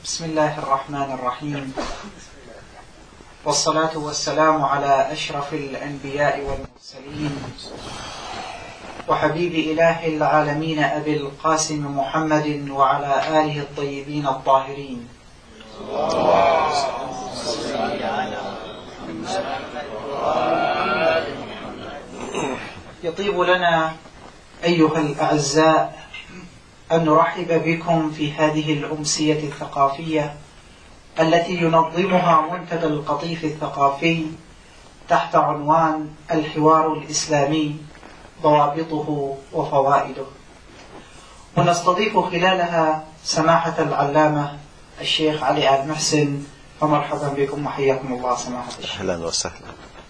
بسم الله الرحمن الرحيم، والصلاة والسلام على أشرف الأنبياء والمرسلين وحبيب إله العالمين أبي القاسم محمد وعلى آله الطيبين الطاهرين. يطيب لنا أيها الأعزاء أن نرحب بكم في هذه الأمسية الثقافية التي ينظمها منتدى القطيف الثقافي تحت عنوان الحوار الإسلامي ضوابطه وفوائده، ونستضيف خلالها سماحة العلامة الشيخ علي آل محسن. فمرحبا بكم وحياكم الله سماحة الشيخ. أهلا وسهلا.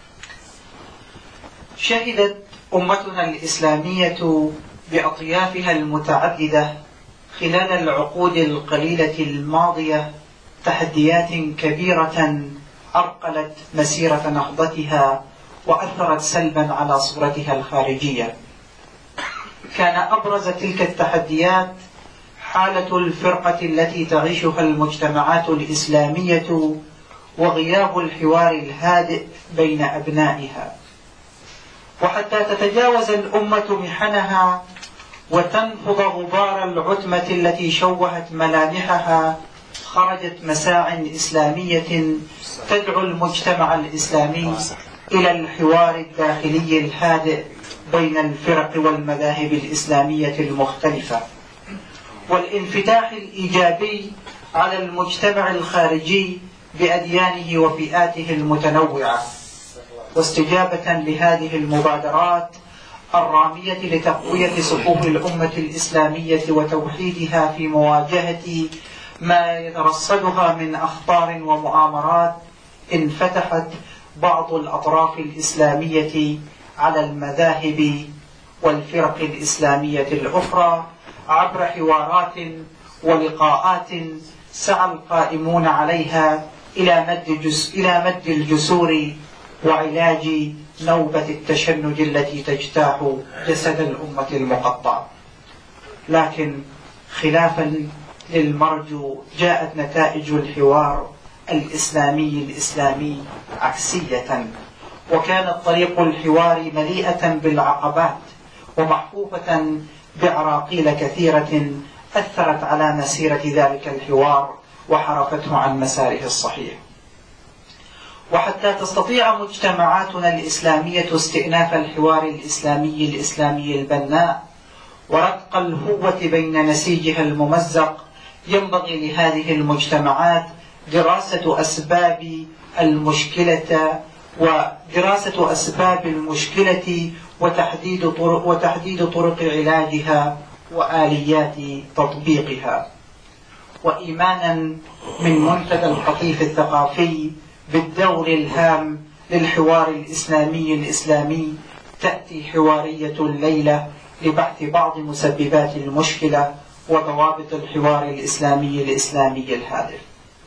شهدت أمتنا الإسلامية بأطيافها المتعددة خلال العقود القليلة الماضية تحديات كبيرة عرقلت مسيرة نهضتها وأثرت سلبا على صورتها الخارجية. كان أبرز تلك التحديات حالة الفرقة التي تعيشها المجتمعات الإسلامية وغياب الحوار الهادئ بين أبنائها. وحتى تتجاوز الأمة محنها وتنفض غبار العتمة التي شوهت ملامحها، خرجت مساع إسلامية تدعو المجتمع الإسلامي إلى الحوار الداخلي الهادئ بين الفرق والمذاهب الإسلامية المختلفة، والانفتاح الإيجابي على المجتمع الخارجي بأديانه وفئاته المتنوعة. واستجابة لهذه المبادرات الرامية لتقوية صفوف الأمة الإسلامية وتوحيدها في مواجهة ما يترصدها من أخطار ومؤامرات، انفتحت بعض الأطراف الإسلامية على المذاهب والفرق الإسلامية الأخرى عبر حوارات ولقاءات سعى القائمون عليها إلى مد الجسور وعلاج نوبة التشنج التي تجتاح جسد الأمة المقطع. لكن خلافا للمرجو جاءت نتائج الحوار الإسلامي عكسية، وكانت طريق الحوار مليئة بالعقبات ومحفوفة بعراقيل كثيرة أثرت على مسيرة ذلك الحوار وحرفته عن مساره الصحيح. وحتى تستطيع مجتمعاتنا الإسلامية استئناف الحوار الإسلامي البناء ورتق الهوة بين نسيجها الممزق، ينبغي لهذه المجتمعات دراسة أسباب المشكلة وتحديد طرق علاجها وآليات تطبيقها. وإيمانا من منتدى القطيف الثقافي بالدور الهام للحوار الإسلامي تأتي حوارية الليلة لبحث بعض مسببات المشكلة وضوابط الحوار الإسلامي الهادف.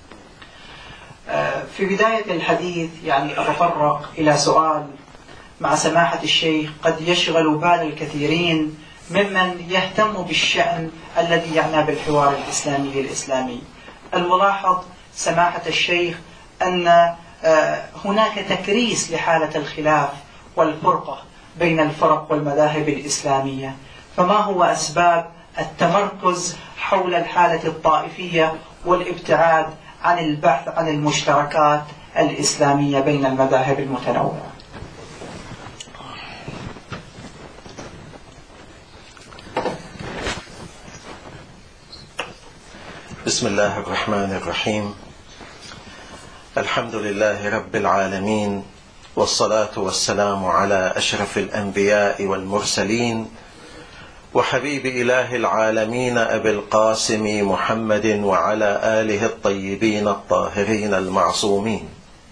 في بداية الحديث أتطرق إلى سؤال مع سماحة الشيخ قد يشغل بال الكثيرين ممن يهتم بالشأن الذي يعنى بالحوار الإسلامي. الملاحظ سماحة الشيخ أن هناك تكريس لحالة الخلاف والفرقة بين الفرق والمذاهب الإسلامية، فما هو أسباب التمركز حول الحالة الطائفية والابتعاد عن البحث عن المشتركات الإسلامية بين المذاهب المتنوعة؟ بسم الله الرحمن الرحيم. الحمد لله رب العالمين، والصلاة والسلام على أشرف الأنبياء والمرسلين وحبيب إله العالمين أبي القاسم محمد وعلى آله الطيبين الطاهرين المعصومين.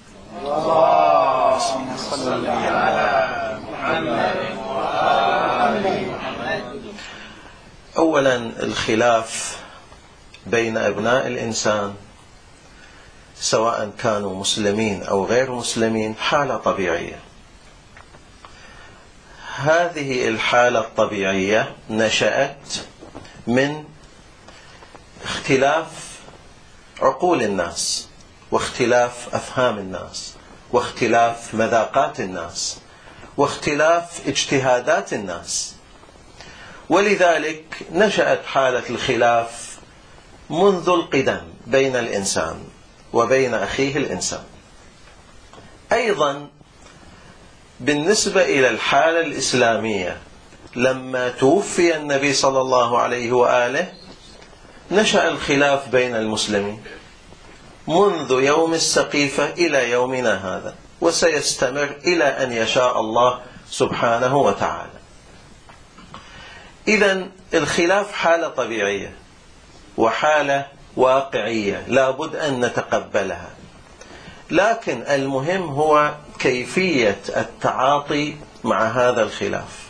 اللهم صل على محمد وآل محمد. أولا، الخلاف بين أبناء الإنسان سواء كانوا مسلمين أو غير مسلمين حالة طبيعية. هذه الحالة الطبيعية نشأت من اختلاف عقول الناس، واختلاف أفهام الناس، واختلاف مذاقات الناس، واختلاف اجتهادات الناس. ولذلك نشأت حالة الخلاف منذ القدم بين الإنسان وبين أخيه الإنسان. أيضا بالنسبة إلى الحالة الإسلامية، لما توفي النبي صلى الله عليه وآله نشأ الخلاف بين المسلمين منذ يوم السقيفة إلى يومنا هذا، وسيستمر إلى أن يشاء الله سبحانه وتعالى. إذن الخلاف حالة طبيعية وحالة واقعية لا بد أن نتقبلها، لكن المهم هو كيفية التعاطي مع هذا الخلاف.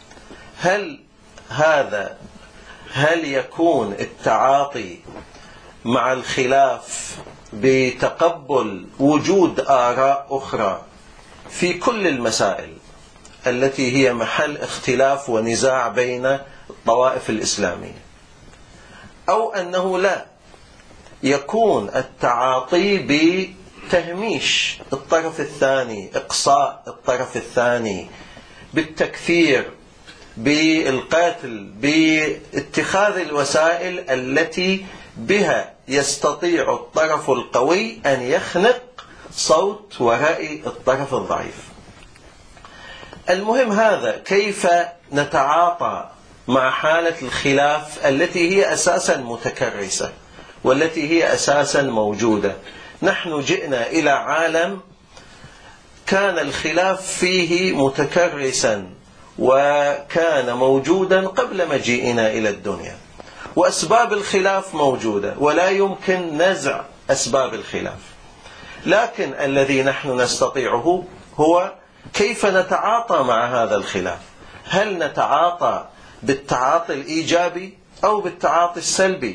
هل يكون التعاطي مع الخلاف بتقبل وجود آراء أخرى في كل المسائل التي هي محل اختلاف ونزاع بين الطوائف الإسلامية، أو أنه لا يكون التعاطي بتهميش الطرف الثاني، إقصاء الطرف الثاني، بالتكفير، بالقتل، باتخاذ الوسائل التي بها يستطيع الطرف القوي أن يخنق صوت ورأي الطرف الضعيف. المهم هذا كيف نتعاطى مع حالة الخلاف التي هي أساسا متكرسة والتي هي أساسا موجودة. نحن جئنا إلى عالم كان الخلاف فيه متكرسا وكان موجودا قبل مجيئنا إلى الدنيا، وأسباب الخلاف موجودة ولا يمكن نزع أسباب الخلاف، لكن الذي نحن نستطيعه هو كيف نتعاطى مع هذا الخلاف. هل نتعاطى بالتعاطي الإيجابي أو بالتعاطي السلبي؟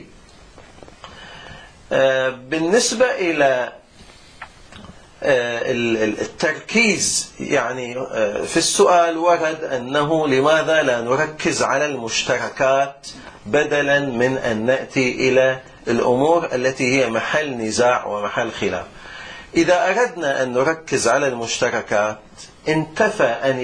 بالنسبة إلى التركيز يعني في السؤال ورد أنه لماذا لا نركز على المشتركات بدلا من أن نأتي إلى الأمور التي هي محل نزاع ومحل خلاف. إذا أردنا أن نركز على المشتركات انتفى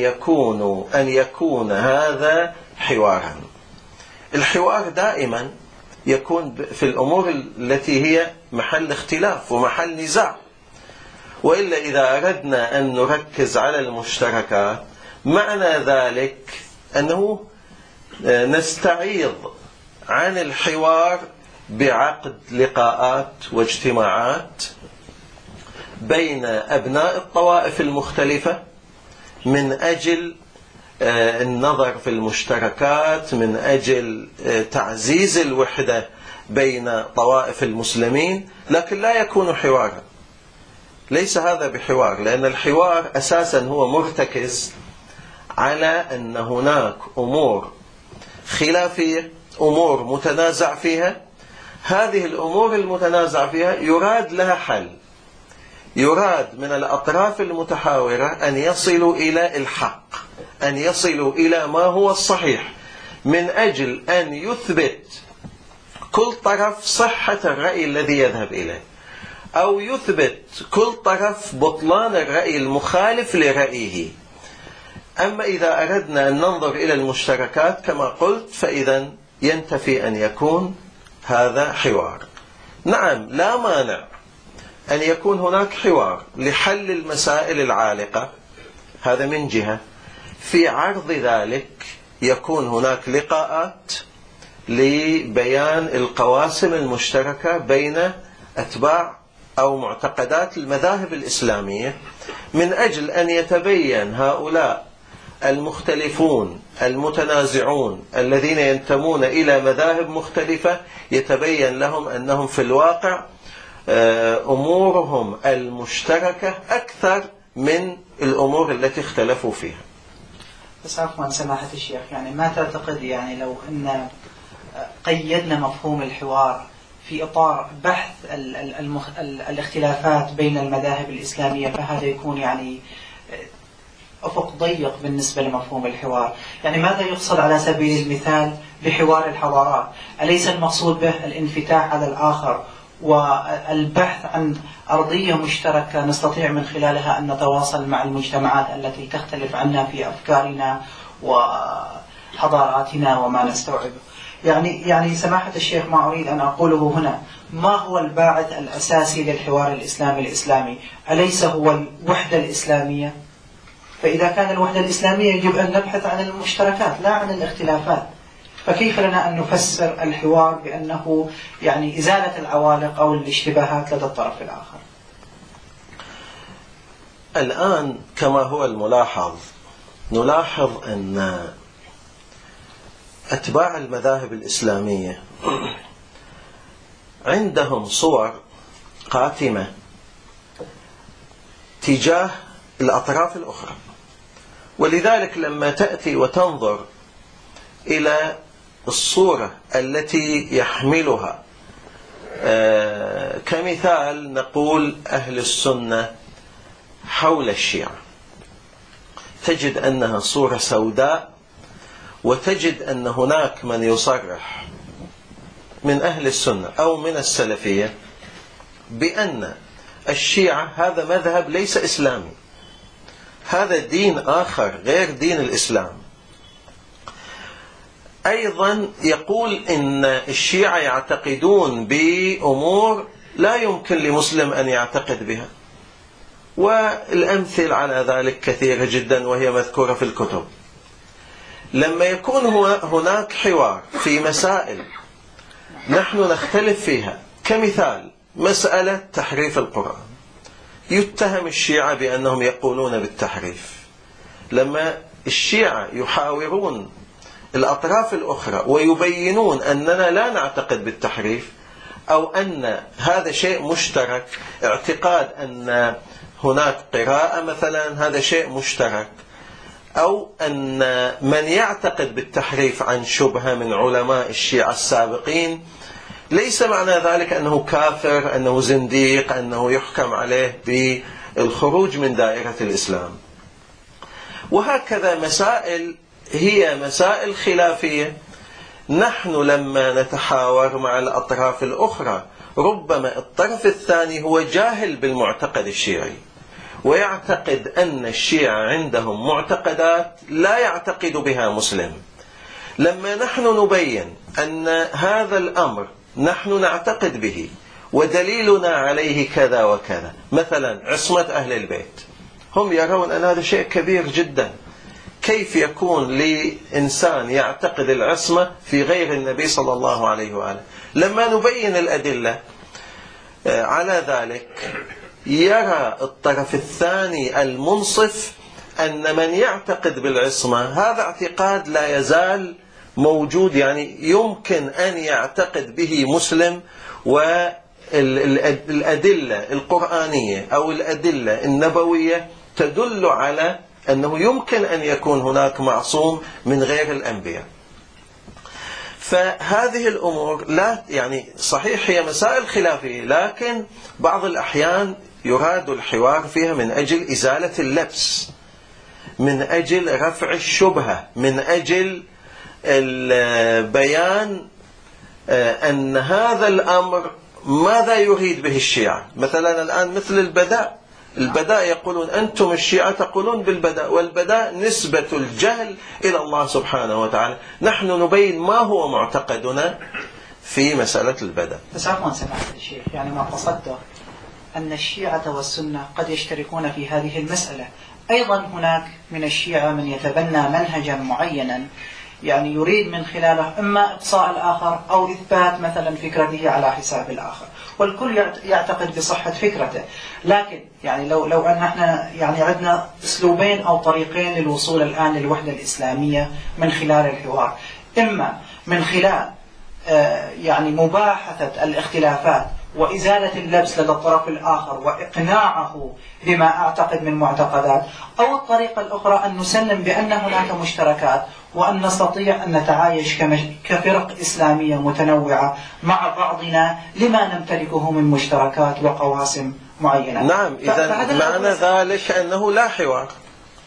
أن يكون هذا حوارا. الحوار دائما يكون في الأمور التي هي محل اختلاف ومحل نزاع، وإلا إذا أردنا أن نركز على المشتركات معنى ذلك أنه نستعيض عن الحوار بعقد لقاءات واجتماعات بين أبناء الطوائف المختلفة من أجل النظر في المشتركات، من أجل تعزيز الوحدة بين طوائف المسلمين، لكن لا يكون حوارا. ليس هذا بحوار، لأن الحوار أساسا هو مرتكز على أن هناك أمور خلافية، أمور متنازع فيها. هذه الأمور المتنازع فيها يراد لها حل، يراد من الأطراف المتحاورة أن يصلوا إلى الحق، أن يصلوا إلى ما هو الصحيح، من أجل أن يثبت كل طرف صحة الرأي الذي يذهب إليه، أو يثبت كل طرف بطلان الرأي المخالف لرأيه. أما إذا أردنا أن ننظر إلى المشتركات كما قلت فإذا ينتفي أن يكون هذا حوار. نعم، لا مانع أن يكون هناك حوار لحل المسائل العالقة، هذا من جهة. في عرض ذلك يكون هناك لقاءات لبيان القواسم المشتركة بين أتباع أو معتقدات المذاهب الإسلامية، من أجل أن يتبين هؤلاء المختلفون المتنازعون الذين ينتمون إلى مذاهب مختلفة، يتبين لهم أنهم في الواقع أمورهم المشتركة أكثر من الأمور التي اختلفوا فيها. بس عفوا سماحة الشيخ، يعني ما تعتقد يعني لو أن قيدنا مفهوم الحوار في إطار بحث الاختلافات بين المذاهب الإسلامية، فهذا يكون يعني أفق ضيق بالنسبة لمفهوم الحوار؟ يعني ماذا يقصد على سبيل المثال بحوار الحضارات؟ أليس المقصود به الانفتاح على الآخر والبحث عن أرضية مشتركة نستطيع من خلالها أن نتواصل مع المجتمعات التي تختلف عنا في أفكارنا وحضاراتنا وما نستوعبه. يعني سماحة الشيخ، ما أريد أن أقوله هنا، ما هو الباعث الأساسي للحوار الإسلامي؟ أليس هو الوحدة الإسلامية؟ فإذا كان الوحدة الإسلامية يجب أن نبحث عن المشتركات لا عن الاختلافات. فكيف لنا أن نفسر الحوار بأنه يعني إزالة العوالق أو الاشتباهات لدى الطرف الآخر؟ الآن كما هو الملاحظ، نلاحظ أن أتباع المذاهب الإسلامية عندهم صور قاتمة تجاه الأطراف الأخرى، ولذلك لما تأتي وتنظر إلى الصورة التي يحملها كمثال نقول أهل السنة حول الشيعة، تجد أنها صورة سوداء، وتجد أن هناك من يصرح من أهل السنة أو من السلفية بأن الشيعة هذا مذهب ليس إسلامي، هذا دين آخر غير دين الإسلام. أيضا يقول إن الشيعة يعتقدون بأمور لا يمكن لمسلم أن يعتقد بها، والأمثل على ذلك كثيرة جدا وهي مذكورة في الكتب. لما يكون هناك حوار في مسائل نحن نختلف فيها، كمثال مسألة تحريف القرآن، يتهم الشيعة بأنهم يقولون بالتحريف. لما الشيعة يحاورون الأطراف الأخرى ويبينون أننا لا نعتقد بالتحريف، أو أن هذا شيء مشترك، اعتقاد أن هناك قراءة مثلا هذا شيء مشترك، أو أن من يعتقد بالتحريف عن شبهة من علماء الشيعة السابقين ليس معنى ذلك أنه كافر، أنه زنديق، أنه يحكم عليه بالخروج من دائرة الإسلام. وهكذا مسائل هي مسائل خلافية، نحن لما نتحاور مع الأطراف الأخرى ربما الطرف الثاني هو جاهل بالمعتقد الشيعي، ويعتقد أن الشيعة عندهم معتقدات لا يعتقد بها مسلم. لما نحن نبين أن هذا الأمر نحن نعتقد به ودليلنا عليه كذا وكذا، مثلا عصمة أهل البيت، هم يرون أن هذا شيء كبير جدا، كيف يكون لإنسان يعتقد العصمة في غير النبي صلى الله عليه وآله؟ لما نبين الأدلة على ذلك يرى الطرف الثاني المنصف أن من يعتقد بالعصمة هذا اعتقاد لا يزال موجود، يعني يمكن أن يعتقد به مسلم، والأدلة القرآنية أو الأدلة النبوية تدل على أنه يمكن أن يكون هناك معصوم من غير الأنبياء. فهذه الأمور لا يعني صحيح هي مسائل خلافية، لكن بعض الأحيان يراد الحوار فيها من أجل إزالة اللبس، من أجل رفع الشبهة، من أجل البيان أن هذا الأمر ماذا يريد به الشيعة. مثلا الآن مثل البداء يقولون أنتم الشيعة تقولون بالبداء، والبداء نسبة الجهل إلى الله سبحانه وتعالى، نحن نبين ما هو معتقدنا في مسألة البداء. بس عفوا سماحة الشيخ، يعني ما قصدته أن الشيعة والسنة قد يشتركون في هذه المسألة. أيضا هناك من الشيعة من يتبنى منهجا معينا يعني يريد من خلاله إما إقصاء الآخر أو إثبات مثلا فكرته على حساب الآخر، والكل يعتقد بصحة فكرته. لكن يعني لو أن احنا يعني عندنا أسلوبين أو طريقين للوصول الآن للوحدة الإسلامية من خلال الحوار، إما من خلال يعني مباحثة الاختلافات وإزالة اللبس لدى الطرف الآخر وإقناعه بما أعتقد من معتقدات، أو الطريقة الأخرى أن نسلم بأن هناك مشتركات وأن نستطيع أن نتعايش كفرق إسلامية متنوعة مع بعضنا لما نمتلكه من مشتركات وقواسم معينة. نعم، إذا معنى ذلك أنه لا حوار،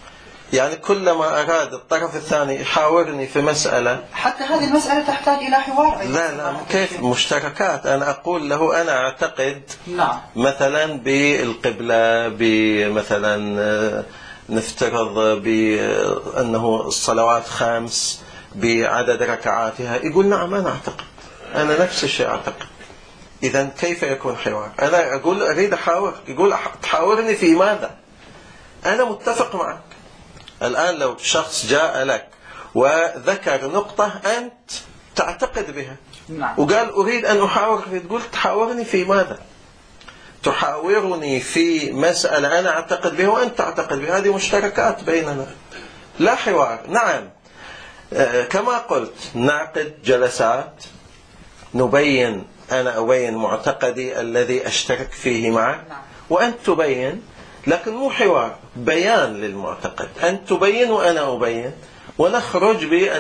يعني كلما أراد الطرف الثاني يحاورني في مسألة، حتى هذه المسألة تحتاج إلى حوار. لا كيف مشتركات؟ أنا أقول له أنا أعتقد نعم. مثلا بالقبلة، بمثلا نفترض بأنه الصلوات 5 بعدد ركعاتها، يقول نعم أنا أعتقد، أنا نفس الشيء أعتقد. إذا كيف يكون حوار؟ أنا أقول أريد أحاور، يقول تحاورني في ماذا؟ أنا متفق معك. الآن لو شخص جاء لك وذكر نقطة أنت تعتقد بها، نعم. وقال أريد أن أحاور، تقول تحاورني في ماذا؟ تحاورني في مسألة أنا أعتقد بها وأنت تعتقد بها، هذه مشتركات بيننا، لا حوار. نعم كما قلت نعقد جلسات نبين، أنا أبين معتقدي الذي أشترك فيه معك وأنت تبين، لكن مو حوار، بيان للمعتقد، أنت تبين وأنا أبين، ونخرج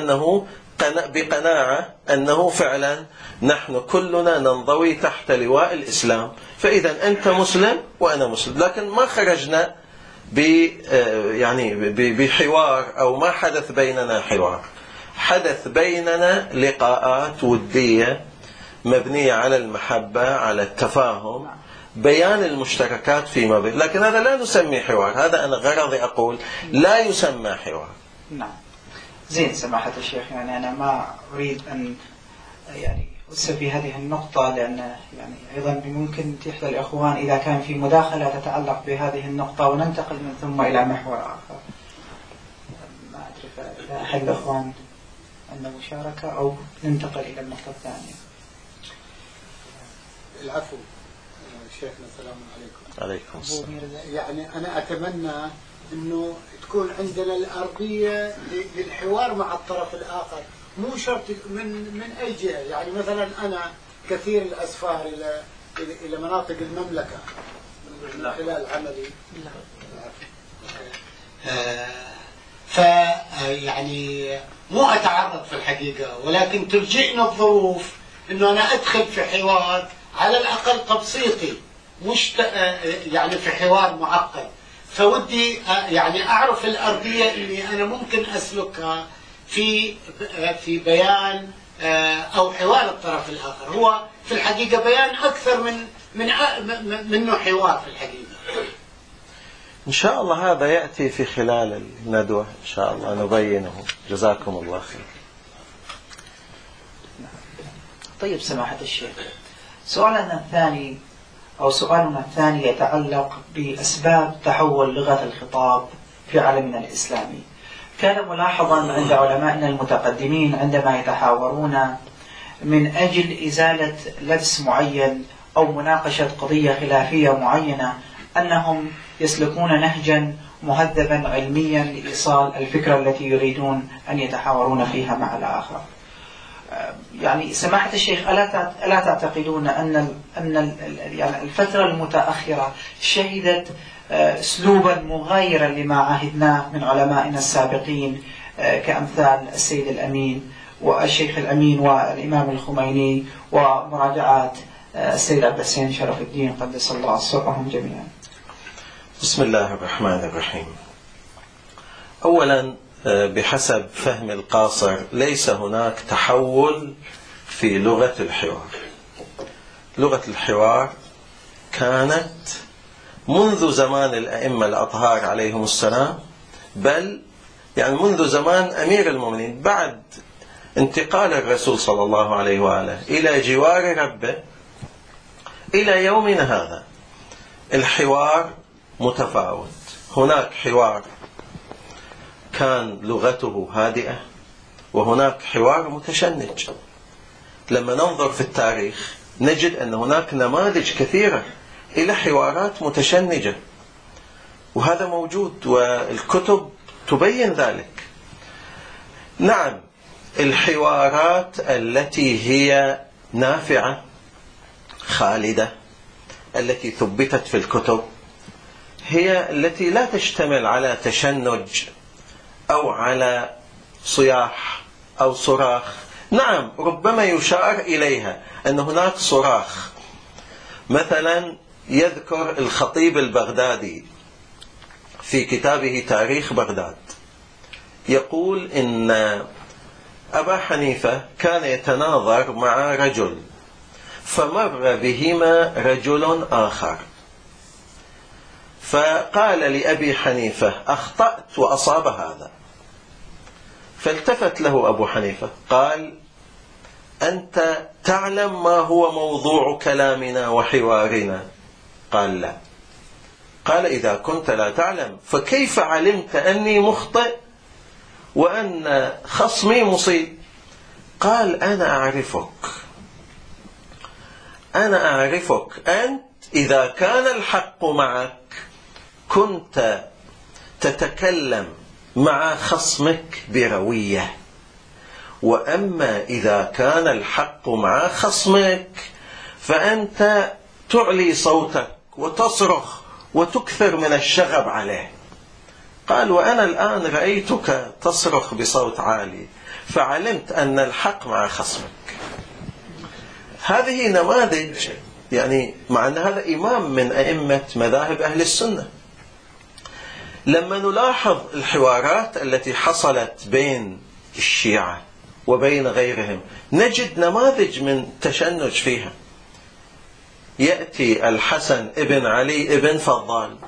بقناعة أنه فعلا نحن كلنا ننضوي تحت لواء الإسلام، فإذا أنت مسلم وأنا مسلم. لكن ما خرجنا بحوار، أو ما حدث بيننا حوار، حدث بيننا لقاءات ودية مبنية على المحبة، على التفاهم، بيان المشتركات فيما بين. لكن هذا لا نسمي حوار، هذا أنا غرضي أقول لا يسمى حوار. نعم. زين سماحة الشيخ، يعني أنا ما أريد أن أسر في هذه النقطة، لأن أيضا ممكن إحدى الإخوان إذا كان في مداخلة تتعلق بهذه النقطة وننتقل من ثم إلى محور آخر. ما أدري إذا أحد الإخوان عنده مشاركة أو ننتقل إلى النقطة الثانية. العفو شيخنا، السلام عليكم. عليكم السلام. يعني أنا أتمنى أنه تكون عندنا الأرضية للحوار مع الطرف الآخر، مو شرط من أي جهة. يعني مثلا أنا كثير الأسفار إلى مناطق المملكة من خلال عملي، يعني مو أتعرض في الحقيقة، ولكن تلجئني الظروف أنه أنا أدخل في حوار على الأقل تبسيطي، مش يعني في حوار معقد. فودي أعرف الأرضية اللي أنا ممكن أسلكها في بيان أو حوار الطرف الآخر. هو في الحقيقة بيان أكثر منه حوار في الحقيقة. إن شاء الله هذا يأتي في خلال الندوة، إن شاء الله نبينه. جزاكم الله خير. طيب سماحة الشيخ، سؤالنا الثاني يتعلق بأسباب تحول لغة الخطاب في عالمنا الإسلامي. كان ملاحظا عند علمائنا المتقدمين عندما يتحاورون من أجل إزالة لبس معين أو مناقشة قضية خلافية معينة أنهم يسلكون نهجا مهذبا علميا لإيصال الفكرة التي يريدون أن يتحاورون فيها مع الآخر. سماحة الشيخ، ألا تعتقدون أن الفترة المتأخرة شهدت أسلوبا مغايرا لما عهدناه من علمائنا السابقين كأمثال السيد الأمين والشيخ الأمين والإمام الخميني ومراجعات السيد عبد الحسين شرف الدين قدس الله سرهم جميعا؟ بسم الله الرحمن الرحيم. أولا بحسب فهم القاصر ليس هناك تحول في لغة الحوار. لغة الحوار كانت منذ زمان الأئمة الأطهار عليهم السلام، بل منذ زمان أمير المؤمنين، بعد انتقال الرسول صلى الله عليه وآله إلى جوار ربه إلى يومنا هذا الحوار متفاوت. هناك حوار كان لغته هادئة، وهناك حوار متشنج. لما ننظر في التاريخ نجد أن هناك نماذج كثيرة إلى حوارات متشنجة، وهذا موجود والكتب تبين ذلك. نعم، الحوارات التي هي نافعة خالدة التي ثبتت في الكتب هي التي لا تشتمل على تشنج أو على صياح أو صراخ. نعم، ربما يشار إليها أن هناك صراخ. مثلا يذكر الخطيب البغدادي في كتابه تاريخ بغداد يقول إن أبا حنيفة كان يتناظر مع رجل، فمر بهما رجل آخر، فقال لأبي حنيفة: أخطأت وأصاب هذا. فالتفت له أبو حنيفة قال: أنت تعلم ما هو موضوع كلامنا وحوارنا؟ قال: لا. قال: إذا كنت لا تعلم فكيف علمت أني مخطئ وأن خصمي مصيب؟ قال: أنا أعرفك أنت إذا كان الحق معك كنت تتكلم مع خصمك بروية، وأما إذا كان الحق مع خصمك فأنت تعلي صوتك وتصرخ وتكثر من الشغب عليه. قال: وأنا الآن رأيتك تصرخ بصوت عالي فعلمت أن الحق مع خصمك. هذه نماذج، يعني مع أن هذا إمام من أئمة مذاهب أهل السنة. لما نلاحظ الحوارات التي حصلت بين الشيعة وبين غيرهم نجد نماذج من تشنج فيها. يأتي الحسن ابن علي ابن فضال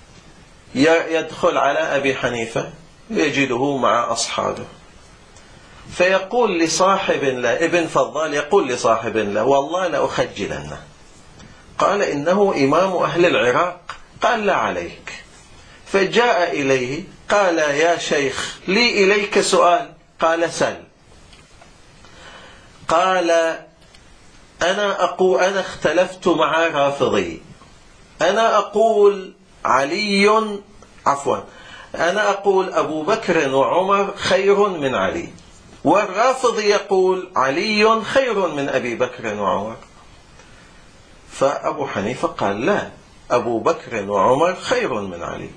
يدخل على أبي حنيفة يجده مع أصحابه، فيقول لصاحب له، ابن فضال يقول لصاحب له: والله لأخجلنه. قال: إنه إمام أهل العراق. قال: لا عليك. فجاء إليه قال: يا شيخ لي إليك سؤال. قال: سل. قال: أنا اختلفت مع رافضي، أنا أقول أبو بكر وعمر خير من علي، والرافضي يقول علي خير من أبي بكر وعمر. فأبو حنيفة قال: لا، أبو بكر وعمر خير من علي.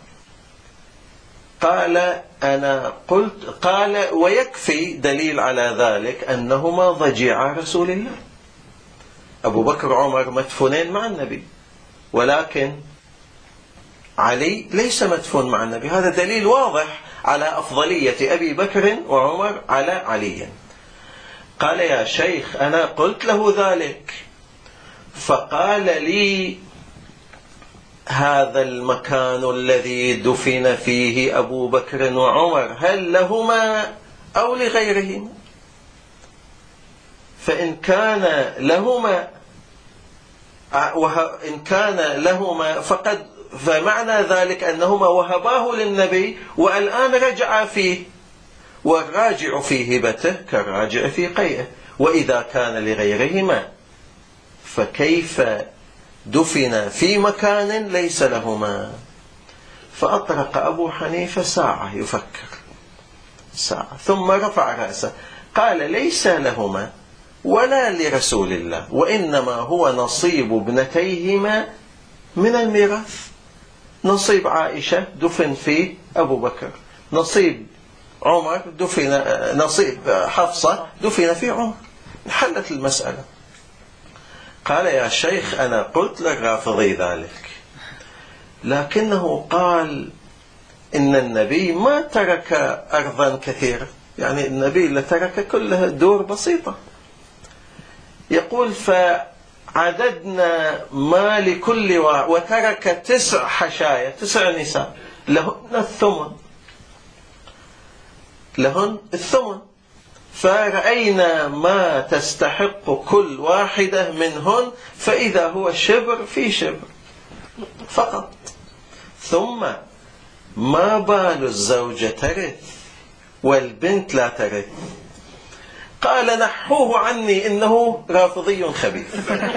قال: ويكفي دليل على ذلك أنهما ضجيعا رسول الله. أبو بكر وعمر مدفونين مع النبي، ولكن علي ليس مدفون مع النبي. هذا دليل واضح على أفضلية أبي بكر وعمر على علي. قال: يا شيخ أنا قلت له ذلك، فقال لي: هذا المكان الذي دفن فيه أبو بكر وعمر هل لهما أو لغيرهما؟ فإن كان لهما فمعنى ذلك أنهما وهباه للنبي والآن رجع فيه، والراجع في هبته كالراجع في قيئه. وإذا كان لغيرهما فكيف دفن في مكان ليس لهما؟ فأطرق أبو حنيفة ساعة يفكر، ثم رفع رأسه قال: ليس لهما ولا لرسول الله، وإنما هو نصيب ابنتيهما من الميراث. نصيب عائشة دفن في أبو بكر، نصيب حفصة دفن في عمر. انحلت المسألة. قال: يا شيخ أنا قلت للرافضي ذلك، لكنه قال إن النبي ما ترك أرضا كثيرة، يعني النبي لترك كلها دور بسيطة. يقول: فعددنا ما لكل وترك 9 حشايا، 9 نساء لهن الثمن، فرأينا ما تستحق كل واحدة منهن، فإذا هو شبر في شبر فقط. ثم ما بال الزوجة ترث والبنت لا ترث؟ قال: نحوه عني إنه رافضي خبيث.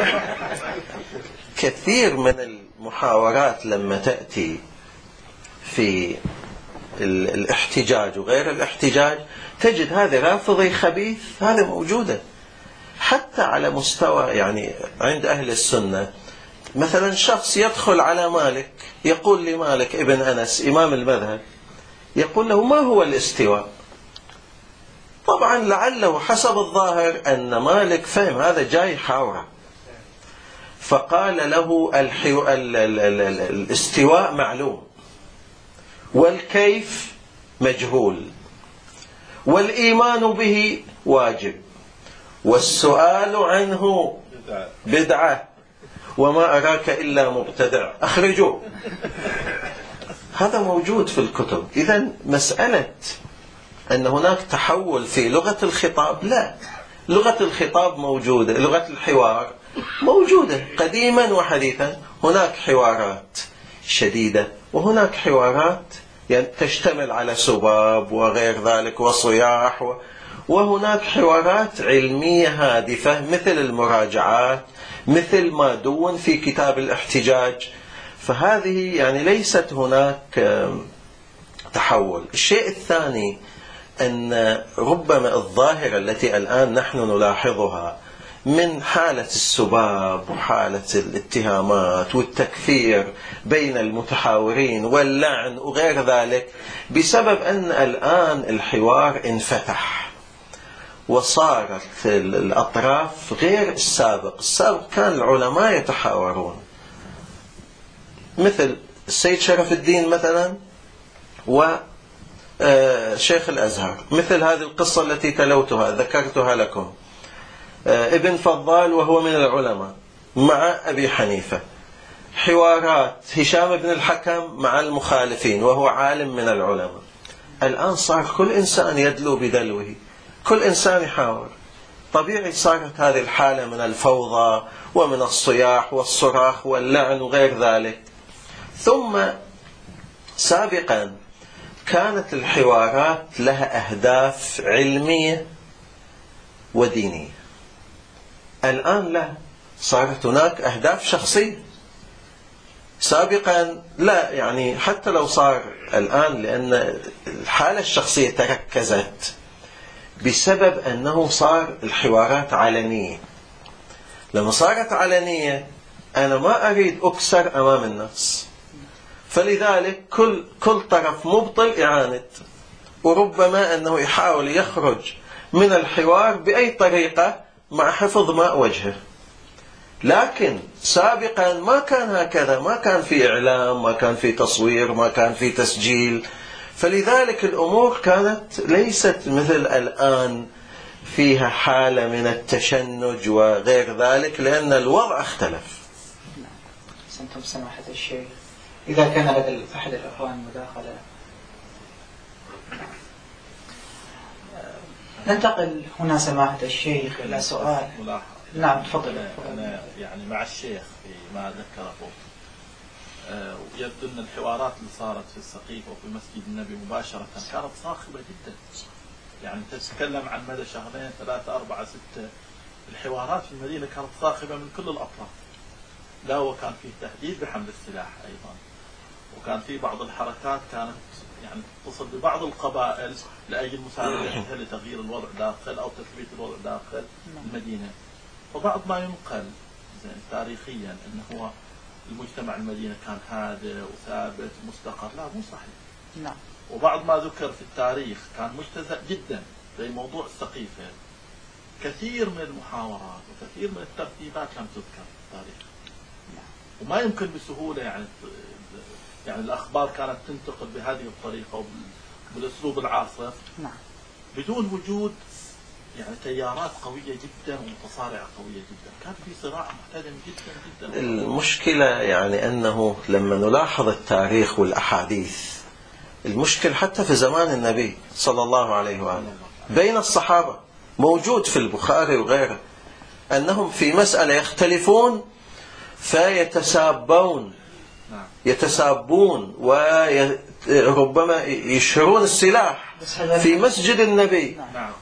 كثير من المحاورات لما تأتي في الاحتجاج وغير الاحتجاج تجد هذا رافضي خبيث، هذا موجودة حتى على مستوى، يعني عند أهل السنة. مثلا شخص يدخل على مالك يقول لمالك ابن أنس إمام المذهب، يقول له: ما هو الاستواء؟ طبعا لعله حسب الظاهر أن مالك فهم هذا جاي حاورة، فقال له: الاستواء معلوم والكيف مجهول. والإيمان به واجب، والسؤال عنه بدعة، وما أراك إلا مبتدع، أخرجوه. هذا موجود في الكتب. إذن مسألة أن هناك تحول في لغة الخطاب، لا، لغة الخطاب موجودة، لغة الحوار موجودة قديما وحديثا. هناك حوارات شديدة وهناك حوارات يعني تشتمل على سباب وغير ذلك وصياح، وهناك حوارات علمية هادفة مثل المراجعات، مثل ما دون في كتاب الاحتجاج. فهذه يعني ليست هناك تحول. الشيء الثاني أن ربما الظاهرة التي الآن نحن نلاحظها من حالة السباب وحالة الاتهامات والتكفير بين المتحاورين واللعن وغير ذلك، بسبب أن الآن الحوار انفتح وصارت الأطراف غير السابق. السابق كان العلماء يتحاورون، مثل السيد شرف الدين مثلا وشيخ الأزهر، مثل هذه القصة التي تلوتها ذكرتها لكم، ابن فضال وهو من العلماء مع أبي حنيفة، حوارات هشام بن الحكم مع المخالفين وهو عالم من العلماء. الآن صار كل إنسان يدلو بدلوه، كل إنسان يحاور. طبيعي صارت هذه الحالة من الفوضى ومن الصياح والصراخ واللعن وغير ذلك. ثم سابقا كانت الحوارات لها أهداف علمية ودينية، الآن لا، صارت هناك أهداف شخصية. سابقا لا، يعني حتى لو صار الآن، لأن الحالة الشخصية تركزت بسبب أنه صار الحوارات علنية. لما صارت علنية أنا ما أريد أكسر أمام الناس، فلذلك كل طرف مبطل يعاند، وربما أنه يحاول يخرج من الحوار بأي طريقة مع حفظ ماء وجهه. لكن سابقا ما كان هكذا، ما كان في إعلام، ما كان في تصوير، ما كان في تسجيل، فلذلك الأمور كانت ليست مثل الآن فيها حالة من التشنج وغير ذلك، لأن الوضع اختلف. سنتم سماحة الشيخ، إذا كان لدى أحد الأخوان مداخلة ننتقل هنا سماحة الشيخ إلى سؤال. نعم تفضل. أنا يعني مع الشيخ فيما ذكره. يبدو أن الحوارات اللي صارت في السقيفة وفي مسجد النبي مباشرة كانت صاخبة جدا. يعني تتكلم عن مدى شهرين 3 4 6 الحوارات في المدينة كانت صاخبة من كل الأطراف. لا، وكان فيه تهديد بحمل السلاح أيضا، وكان في بعض الحركات كانت يعني تتصل ببعض القبائل لأجل مساعدتها لتغيير الوضع داخل أو تثبيت الوضع داخل المدينة. وبعض ما ينقل تاريخيا أنه هو المجتمع المدينة كان هادئ وثابت مستقر، لا، مو صحيح. نعم. وبعض ما ذكر في التاريخ كان مجتزأ جدا، زي موضوع السقيفة. كثير من المحاورات وكثير من الترتيبات لم تذكر في التاريخ، وما يمكن بسهولة يعني الأخبار كانت تنتقل بهذه الطريقة وبالأسلوب العاصف بدون وجود يعني تيارات قوية جدا ومتصارعة قوية جدا. كان في صراع محتدم جدا جدا. المشكلة يعني أنه لما نلاحظ التاريخ والأحاديث، المشكلة حتى في زمان النبي صلى الله عليه وآله بين الصحابة موجود في البخاري وغيره، أنهم في مسألة يختلفون فيتسابون، يتسابون وربما يشهرون السلاح في مسجد النبي،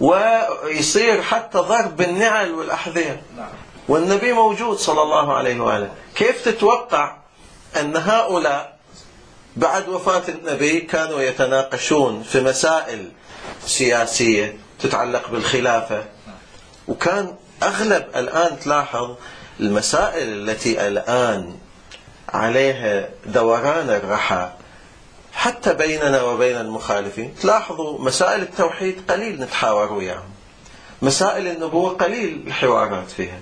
ويصير حتى ضرب بالنعل والأحذية، والنبي موجود صلى الله عليه وآله. كيف تتوقع أن هؤلاء بعد وفاة النبي كانوا يتناقشون في مسائل سياسية تتعلق بالخلافة؟ وكان أغلب الآن تلاحظ المسائل التي الآن عليها دوران الرحى حتى بيننا وبين المخالفين، تلاحظوا مسائل التوحيد قليل نتحاور وياهم، مسائل النبوة قليل الحوارات فيها.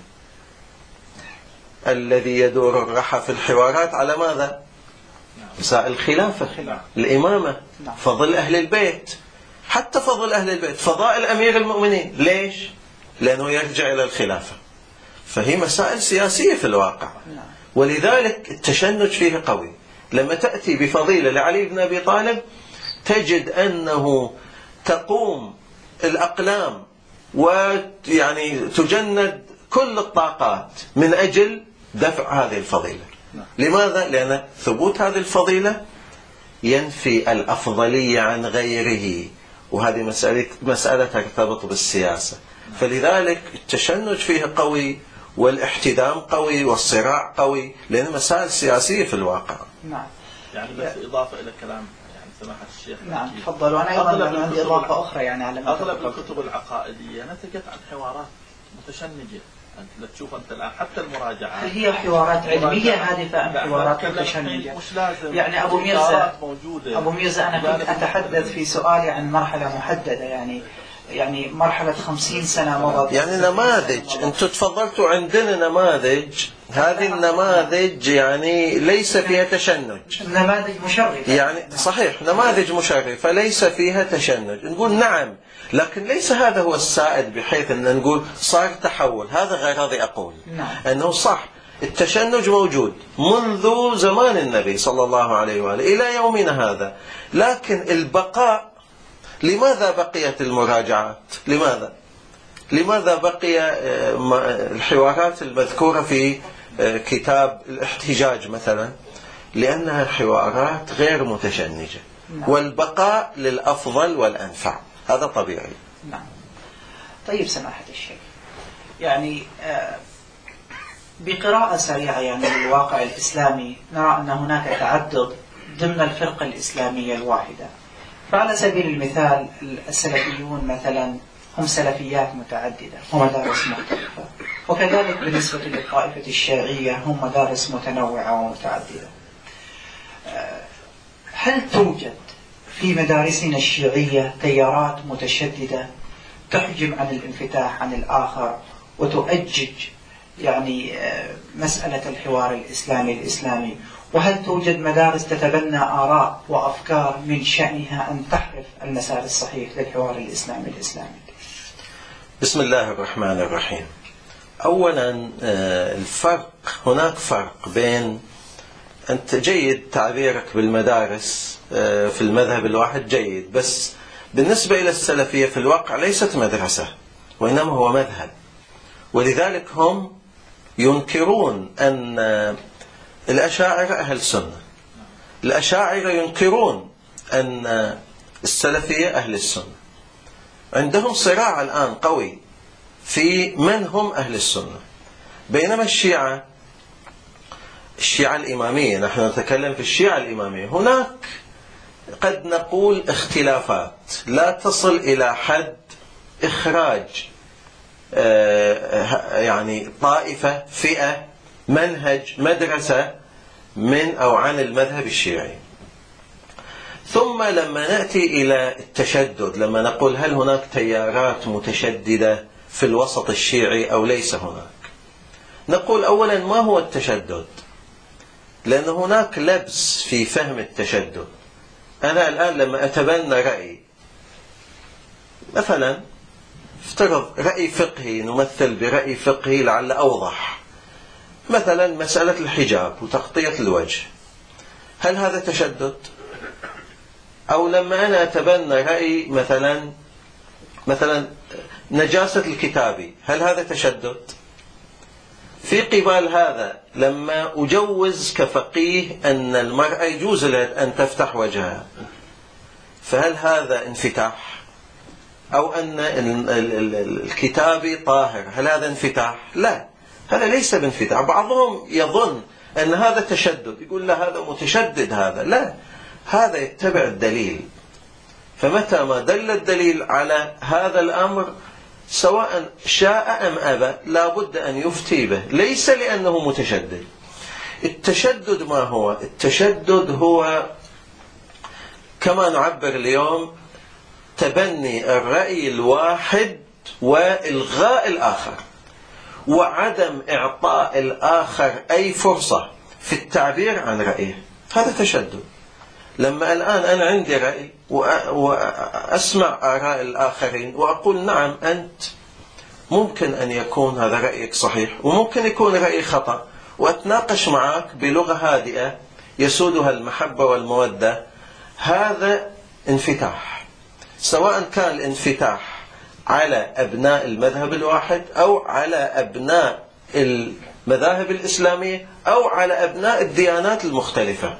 الذي يدور الرحى في الحوارات على ماذا؟ مسائل الخلافة، الإمامة، فضل أهل البيت، حتى فضل أهل البيت، فضائل أمير المؤمنين. ليش؟ لأنه يرجع إلى الخلافة. فهي مسائل سياسية في الواقع، ولذلك التشنج فيه قوي. لما تأتي بفضيلة لعلي بن أبي طالب تجد أنه تقوم الأقلام ويعني تجند كل الطاقات من أجل دفع هذه الفضيلة. لماذا؟ لأن ثبوت هذه الفضيلة ينفي الأفضلية عن غيره، وهذه مسألة ترتبط بالسياسة. فلذلك التشنج فيه قوي، والاحتدام قوي، والصراع قوي، لأن مسائل سياسية في الواقع. نعم. يعني بس إضافة إلى كلام يعني سماحة الشيخ. نعم تفضل. وأنا أيضا عندي إضافة أخرى يعني على ما أغلب الكتب العقائدية نتجت عن حوارات متشنجة. أنت تشوف أنت الآن حتى المراجعات، هل هي حوارات علمية هادفة أم حوارات متشنجة؟ مش لازم. يعني أبو ميرزا أنا كنت أتحدث في سؤالي عن مرحلة محددة، يعني مرحلة 50 سنة مضت، يعني نماذج. أنتم تفضلتوا عندنا نماذج، هذه النماذج يعني ليس فيها تشنج، نماذج مشرفة. يعني صحيح نماذج مشرفة ليس فيها تشنج، نقول نعم، لكن ليس هذا هو السائد بحيث أن نقول صار تحول. هذا غرضي أقول أنه صح التشنج موجود منذ زمان النبي صلى الله عليه وآله إلى يومنا هذا، لكن البقاء. لماذا بقيت المراجعات؟ لماذا بقي الحوارات المذكورة في كتاب الاحتجاج مثلا؟ لأنها حوارات غير متشنجة، والبقاء للأفضل والأنفع، هذا طبيعي. نعم. طيب سماحة الشيخ، يعني بقراءة سريعة يعني للواقع الإسلامي نرى أن هناك تعدد ضمن الفرقة الإسلامية الواحدة. فعلى سبيل المثال السلفيون مثلا هم سلفيات متعددة ومدارس مختلفة، وكذلك بالنسبة للطائفة الشيعية هم مدارس متنوعة ومتعددة. هل توجد في مدارسنا الشيعية تيارات متشددة تحجم عن الانفتاح عن الآخر وتؤجج يعني مسألة الحوار الإسلامي؟ وهل توجد مدارس تتبنى آراء وأفكار من شأنها أن تحرف المسار الصحيح للحوار الإسلامي؟ بسم الله الرحمن الرحيم. أولا هناك فرق بين، أنت جيد تعبيرك بالمدارس في المذهب الواحد جيد، بس بالنسبة إلى السلفية في الواقع ليست مدرسة وإنما هو مذهب. ولذلك هم ينكرون أن الأشاعرة أهل سنة، الأشاعرة ينكرون أن السلفية أهل السنة. عندهم صراع الآن قوي في من هم أهل السنة، بينما الشيعة الإمامية، نحن نتكلم في الشيعة الإمامية، هناك قد نقول اختلافات لا تصل إلى حد إخراج يعني طائفة، فئة، منهج، مدرسة من أو عن المذهب الشيعي. ثم لما نأتي إلى التشدد، لما نقول هل هناك تيارات متشددة في الوسط الشيعي أو ليس هناك، نقول أولا ما هو التشدد؟ لأن هناك لبس في فهم التشدد. أنا الآن لما أتبنى رأي، مثلا افترض رأي فقهي، نمثل برأي فقهي لعل أوضح، مثلا مسألة الحجاب وتغطية الوجه، هل هذا تشدد؟ أو لما أنا أتبنى رأي مثلا نجاسة الكتاب، هل هذا تشدد؟ في قبال هذا لما أجوز كفقيه أن المرأة يجوز لها أن تفتح وجهها، فهل هذا انفتاح؟ أو أن الكتاب طاهر، هل هذا انفتاح؟ لا، هذا ليس بانفتاح. بعضهم يظن أن هذا تشدد، يقول لا هذا متشدد، هذا لا، هذا يتبع الدليل. فمتى ما دل الدليل على هذا الأمر سواء شاء أم أبى لا بد أن يفتي به، ليس لأنه متشدد. التشدد ما هو؟ التشدد هو كما نعبر اليوم تبني الرأي الواحد وإلغاء الآخر، وعدم إعطاء الآخر أي فرصة في التعبير عن رأيه، هذا تشدد. لما الآن أنا عندي رأي وأسمع آراء الآخرين وأقول نعم أنت ممكن أن يكون هذا رأيك صحيح وممكن يكون رأيي خطأ، وأتناقش معك بلغة هادئة يسودها المحبة والمودة، هذا انفتاح، سواء كان الانفتاح على أبناء المذهب الواحد أو على أبناء المذاهب الإسلامية أو على أبناء الديانات المختلفة.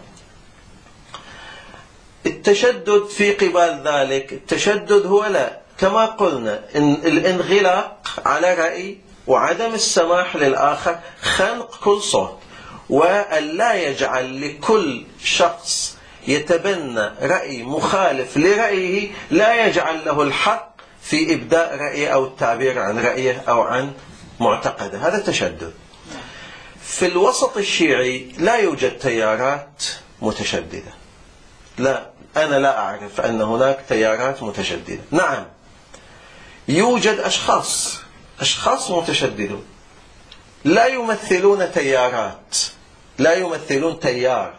التشدد في قبال ذلك، التشدد هو لا كما قلنا إن الانغلاق على رأي وعدم السماح للآخر، خنق كل صوت، وأن لا يجعل لكل شخص يتبنى رأي مخالف لرأيه لا يجعل له الحق في إبداء رأيه أو التعبير عن رأيه أو عن معتقده. هذا تشدد. في الوسط الشيعي لا يوجد تيارات متشددة، لا، أنا لا أعرف أن هناك تيارات متشددة. نعم يوجد أشخاص متشددون لا يمثلون تيارات، لا يمثلون تيار،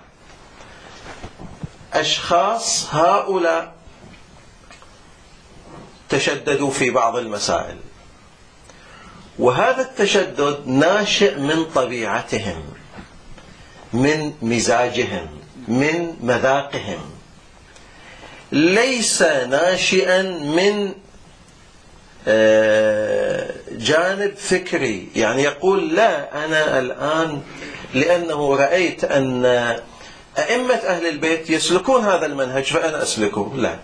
أشخاص هؤلاء تشددوا في بعض المسائل، وهذا التشدد ناشئ من طبيعتهم، من مزاجهم، من مذاقهم، ليس ناشئا من جانب فكري، يعني يقول لا أنا الآن لأنه رأيت أن أئمة أهل البيت يسلكون هذا المنهج فأنا أسلكه. لا،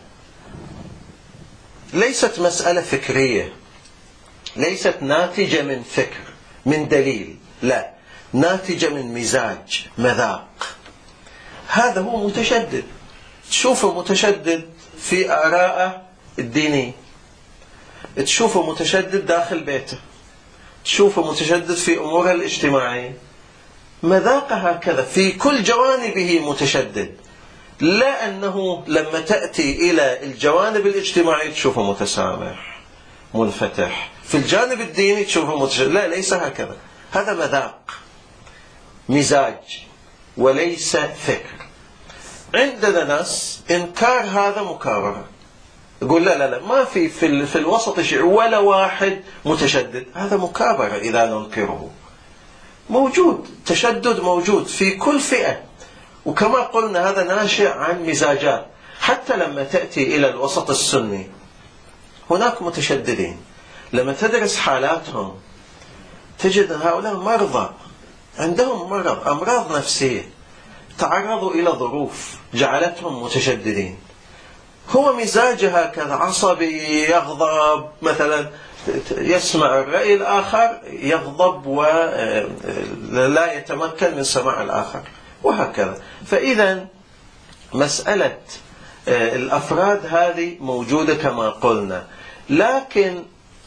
ليست مسألة فكرية، ليست ناتجة من فكر من دليل، لا، ناتجة من مزاج مذاق. هذا هو متشدد. تشوفه متشدد في آراءه الدينية، تشوفه متشدد داخل بيته، تشوفه متشدد في أموره الاجتماعية، مذاقه هكذا في كل جوانبه متشدد. لا أنه لما تأتي إلى الجوانب الاجتماعية تشوفه متسامح منفتح، في الجانب الديني تشوفه متشدد. لا، ليس هكذا، هذا مذاق مزاج وليس فكر. عندنا ناس إنكار هذا مكابرة، يقول لا لا لا ما في الوسط الشيعي ولا واحد متشدد، هذا مكابرة إذا ننكره. موجود تشدد، موجود في كل فئة، وكما قلنا هذا ناشئ عن مزاجات. حتى لما تأتي إلى الوسط السني هناك متشددين، لما تدرس حالاتهم تجد هؤلاء مرضى، عندهم مرض، أمراض نفسية، تعرضوا إلى ظروف جعلتهم متشددين. هو مزاجه هكذا، عصبي، يغضب مثلا، يسمع الرأي الآخر يغضب ولا يتمكن من سماع الآخر، وهكذا. فإذا مسألة الأفراد هذه موجودة كما قلنا، لكن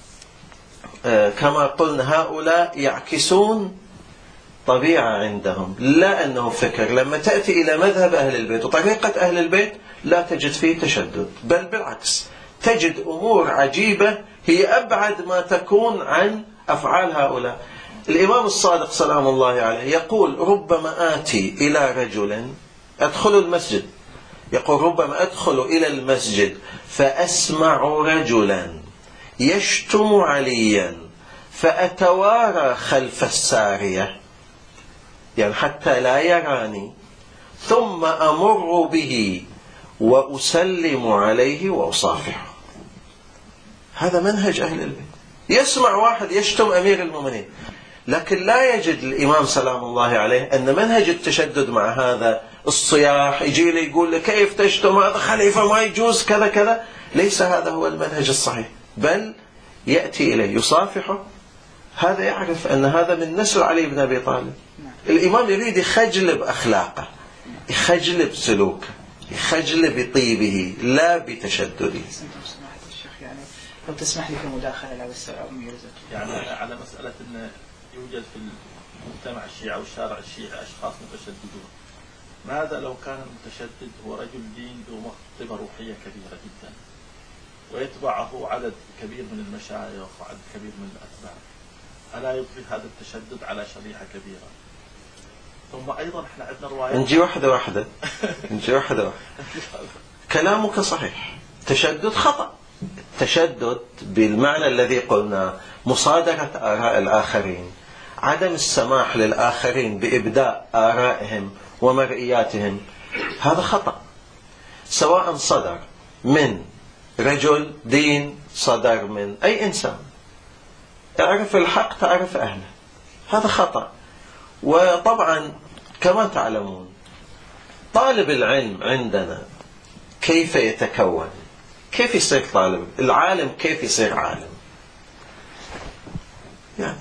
كما قلنا هؤلاء يعكسون طبيعة عندهم، لا أنه فكر. لما تأتي إلى مذهب أهل البيت وطريقة أهل البيت لا تجد فيه تشدد، بل بالعكس تجد أمور عجيبة هي أبعد ما تكون عن أفعال هؤلاء. الإمام الصادق سلام الله عليه يقول ربما آتي إلى رجل أدخل المسجد، يقول ربما أدخل إلى المسجد فأسمع رجلا يشتم عليا فأتوارى خلف السارية، يعني حتى لا يراني، ثم أمر به وأسلم عليه وأصافحه. هذا منهج أهل البيت. يسمع واحد يشتم أمير المؤمنين، لكن لا يجد الإمام سلام الله عليه أن منهج التشدد مع هذا الصياح، يجي لي يقول لي كيف تشتم هذا خليفة ما يجوز كذا كذا. ليس هذا هو المنهج الصحيح، بل يأتي إليه يصافحه. هذا يعرف أن هذا من نسل علي بن أبي طالب. الإمام يريد يخجل بأخلاقه، يخجل بسلوكه، يخجل بطيبه، لا بتشدده. لو تسمح لي في مداخلة لو يعني على مسألة أن يوجد في المجتمع الشيعي أو الشارع الشيعي أشخاص متشددون، ماذا لو كان المتشدد هو رجل دين ذو مرتبة روحية كبيرة جدا ويتبعه عدد كبير من المشايخ وعدد كبير من الأتباع، ألا يضفي هذا التشدد على شريحة كبيرة؟ ثم أيضا إحنا عندنا روايات. نجي واحدة واحدة. كلامك صحيح، تشدد خطأ. التشدد بالمعنى الذي قلنا مصادرة آراء الآخرين، عدم السماح للآخرين بإبداء آرائهم ومرئياتهم، هذا خطأ، سواء صدر من رجل دين، صدر من أي إنسان. اعرف الحق تعرف أهله، هذا خطأ. وطبعا كما تعلمون طالب العلم عندنا كيف يتكون، كيف يصير طالب العالم، كيف يصير عالم؟ يعني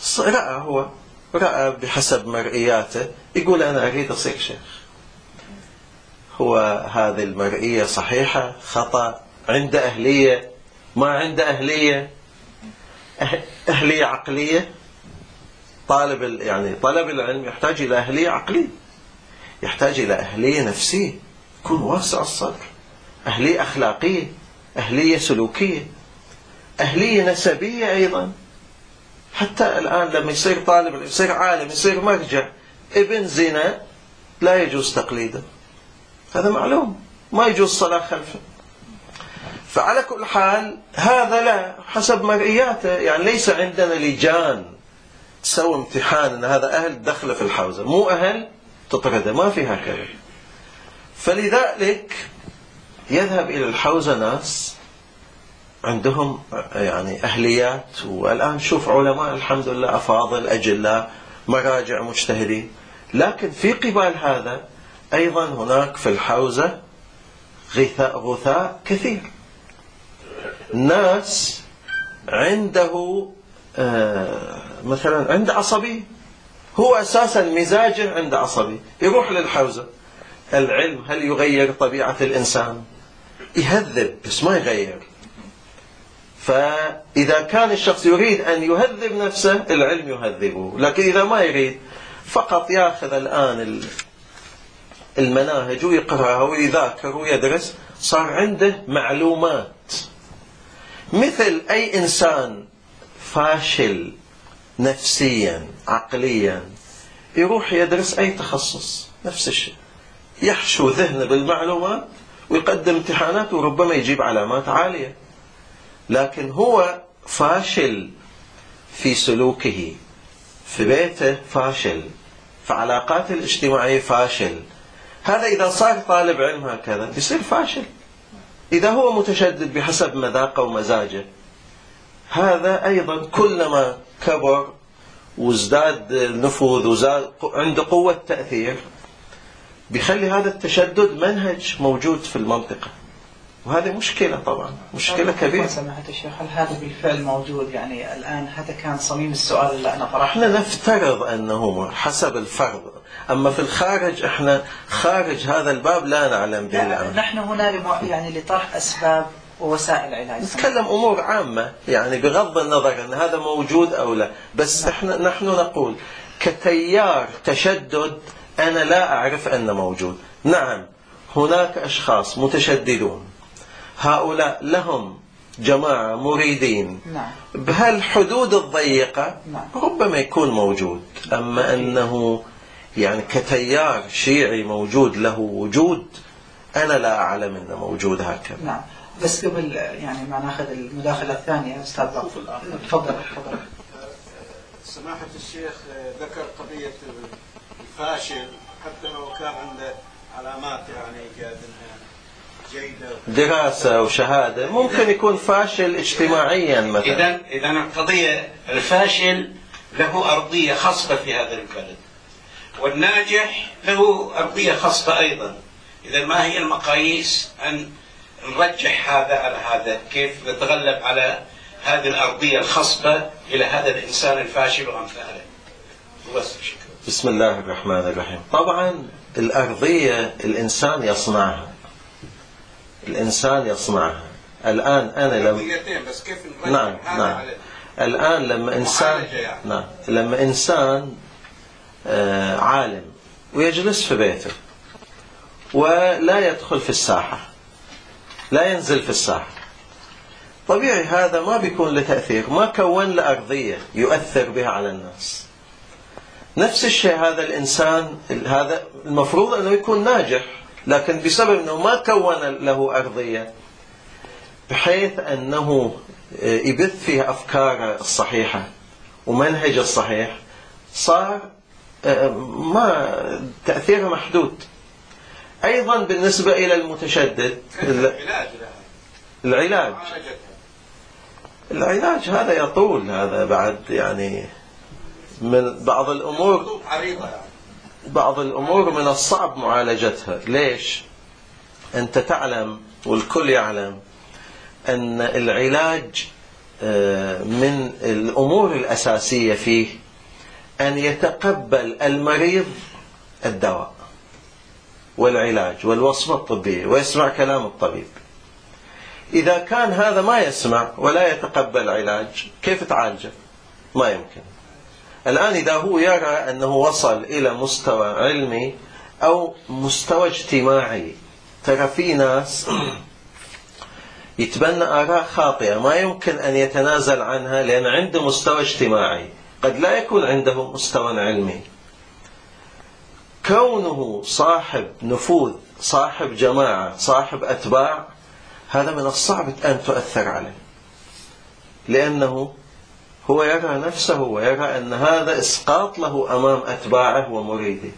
رأى بحسب مرئياته يقول أنا أريد أصير شيخ. هو هذه المرئية صحيحة خطأ؟ عنده أهلية ما عنده أهلية؟ أهلية عقلية. طلب العلم يحتاج إلى أهلية عقلية، يحتاج إلى أهلية نفسية، يكون واسع الصدر، أهلية أخلاقية، أهلية سلوكية، أهلية نسبية أيضا. حتى الآن لما يصير طالب يصير عالم يصير مرجع، ابن زنا لا يجوز تقليده، هذا معلوم، ما يجوز صلاة خلفه. فعلى كل حال هذا لا حسب مرئياته. يعني ليس عندنا لجان تسوي امتحان ان هذا اهل دخله في الحوزة، مو اهل تطرده، ما في هكذا. فلذلك يذهب الى الحوزة ناس عندهم يعني اهليات، والان شوف علماء الحمد لله افاضل اجلاء، مراجع مجتهدين. لكن في قبال هذا ايضا هناك في الحوزة غثاء كثير، ناس عنده مثلا عنده عصبي، هو أساسا مزاجه عنده عصبي، يروح للحوزة. العلم هل يغير طبيعة الإنسان؟ يهذب بس ما يغير. فإذا كان الشخص يريد أن يهذب نفسه العلم يهذبه، لكن إذا ما يريد فقط يأخذ الآن المناهج ويقرأها ويذاكر ويدرس، صار عنده معلومات مثل أي إنسان فاشل نفسيا عقليا يروح يدرس أي تخصص، نفس الشيء، يحشو ذهنه بالمعلومات ويقدم امتحانات وربما يجيب علامات عالية. لكن هو فاشل في سلوكه، في بيته فاشل، في علاقاته الاجتماعية فاشل. هذا إذا صار طالب علم هكذا يصير فاشل. إذا هو متشدد بحسب مذاقه ومزاجه، هذا أيضا كلما كبر وازداد نفوذ وزاد عنده قوة تأثير، بيخلي هذا التشدد منهج موجود في المنطقة، وهذه مشكلة طبعا، مشكلة كبيرة. سماحة الشيخ، هل هذا بالفعل موجود؟ يعني الآن هذا كان صميم السؤال اللي أنا طرحته. احنا نفترض أنه حسب الفرض، أما في الخارج احنا خارج هذا الباب لا نعلم به الآن. نحن هنا يعني لطرح أسباب ووسائل علاج، نتكلم أمور عامة، يعني بغض النظر أن هذا موجود أو لا، بس نحن نقول كتيار تشدد أنا لا أعرف أنه موجود. نعم هناك أشخاص متشددون، هؤلاء لهم جماعة مريدين بهالحدود الضيقة، ربما يكون موجود. أما أنه يعني كتيار شيعي موجود له وجود، أنا لا أعلم أنه موجود هكذا. نعم. بس قبل يعني ما ناخذ المداخلة الثانية أستاذ تفضل. سماحة الشيخ ذكر قضية الفاشل حتى لو كان عنده علامات يعني جيدة، دراسة وشهادة، ممكن يكون فاشل اجتماعيا مثلا. إذا القضية الفاشل له أرضية خصبة في هذا البلد، والناجح له أرضية خصبة أيضا. إذا ما هي المقاييس أن نرجح هذا على هذا؟ كيف نتغلب على هذه الأرضية الخصبة إلى هذا الإنسان الفاشل وأمثاله؟ بسم الله الرحمن الرحيم. طبعا الأرضية الإنسان يصنعها، الإنسان يصنعها. الآن أنا بس كيف نرجح نعم. الآن لما إنسان عالم ويجلس في بيته ولا يدخل في الساحة، لا ينزل في الساحة، طبيعي هذا ما بيكون له تأثير، ما كون له أرضية يؤثر بها على الناس. نفس الشيء هذا الإنسان هذا المفروض أنه يكون ناجح، لكن بسبب أنه ما كون له أرضية بحيث أنه يبث فيها أفكاره الصحيحة ومنهج الصحيح، صار ما تأثيره محدود. أيضا بالنسبة إلى المتشدد العلاج هذا يطول، هذا بعد يعني من بعض الأمور من الصعب معالجتها. ليش؟ أنت تعلم والكل يعلم أن العلاج من الأمور الأساسية فيه أن يتقبل المريض الدواء والعلاج والوصفة الطبية ويسمع كلام الطبيب. إذا كان هذا ما يسمع ولا يتقبل علاج، كيف تعالجه؟ ما يمكن. الآن إذا هو يرى أنه وصل إلى مستوى علمي أو مستوى اجتماعي، ترى في ناس يتبنى آراء خاطئة ما يمكن أن يتنازل عنها لأن عنده مستوى اجتماعي، قد لا يكون عنده مستوى علمي. كونه صاحب نفوذ، صاحب جماعة، صاحب أتباع، هذا من الصعب أن تؤثر عليه، لأنه هو يرى نفسه ويرى أن هذا إسقاط له أمام أتباعه ومريده.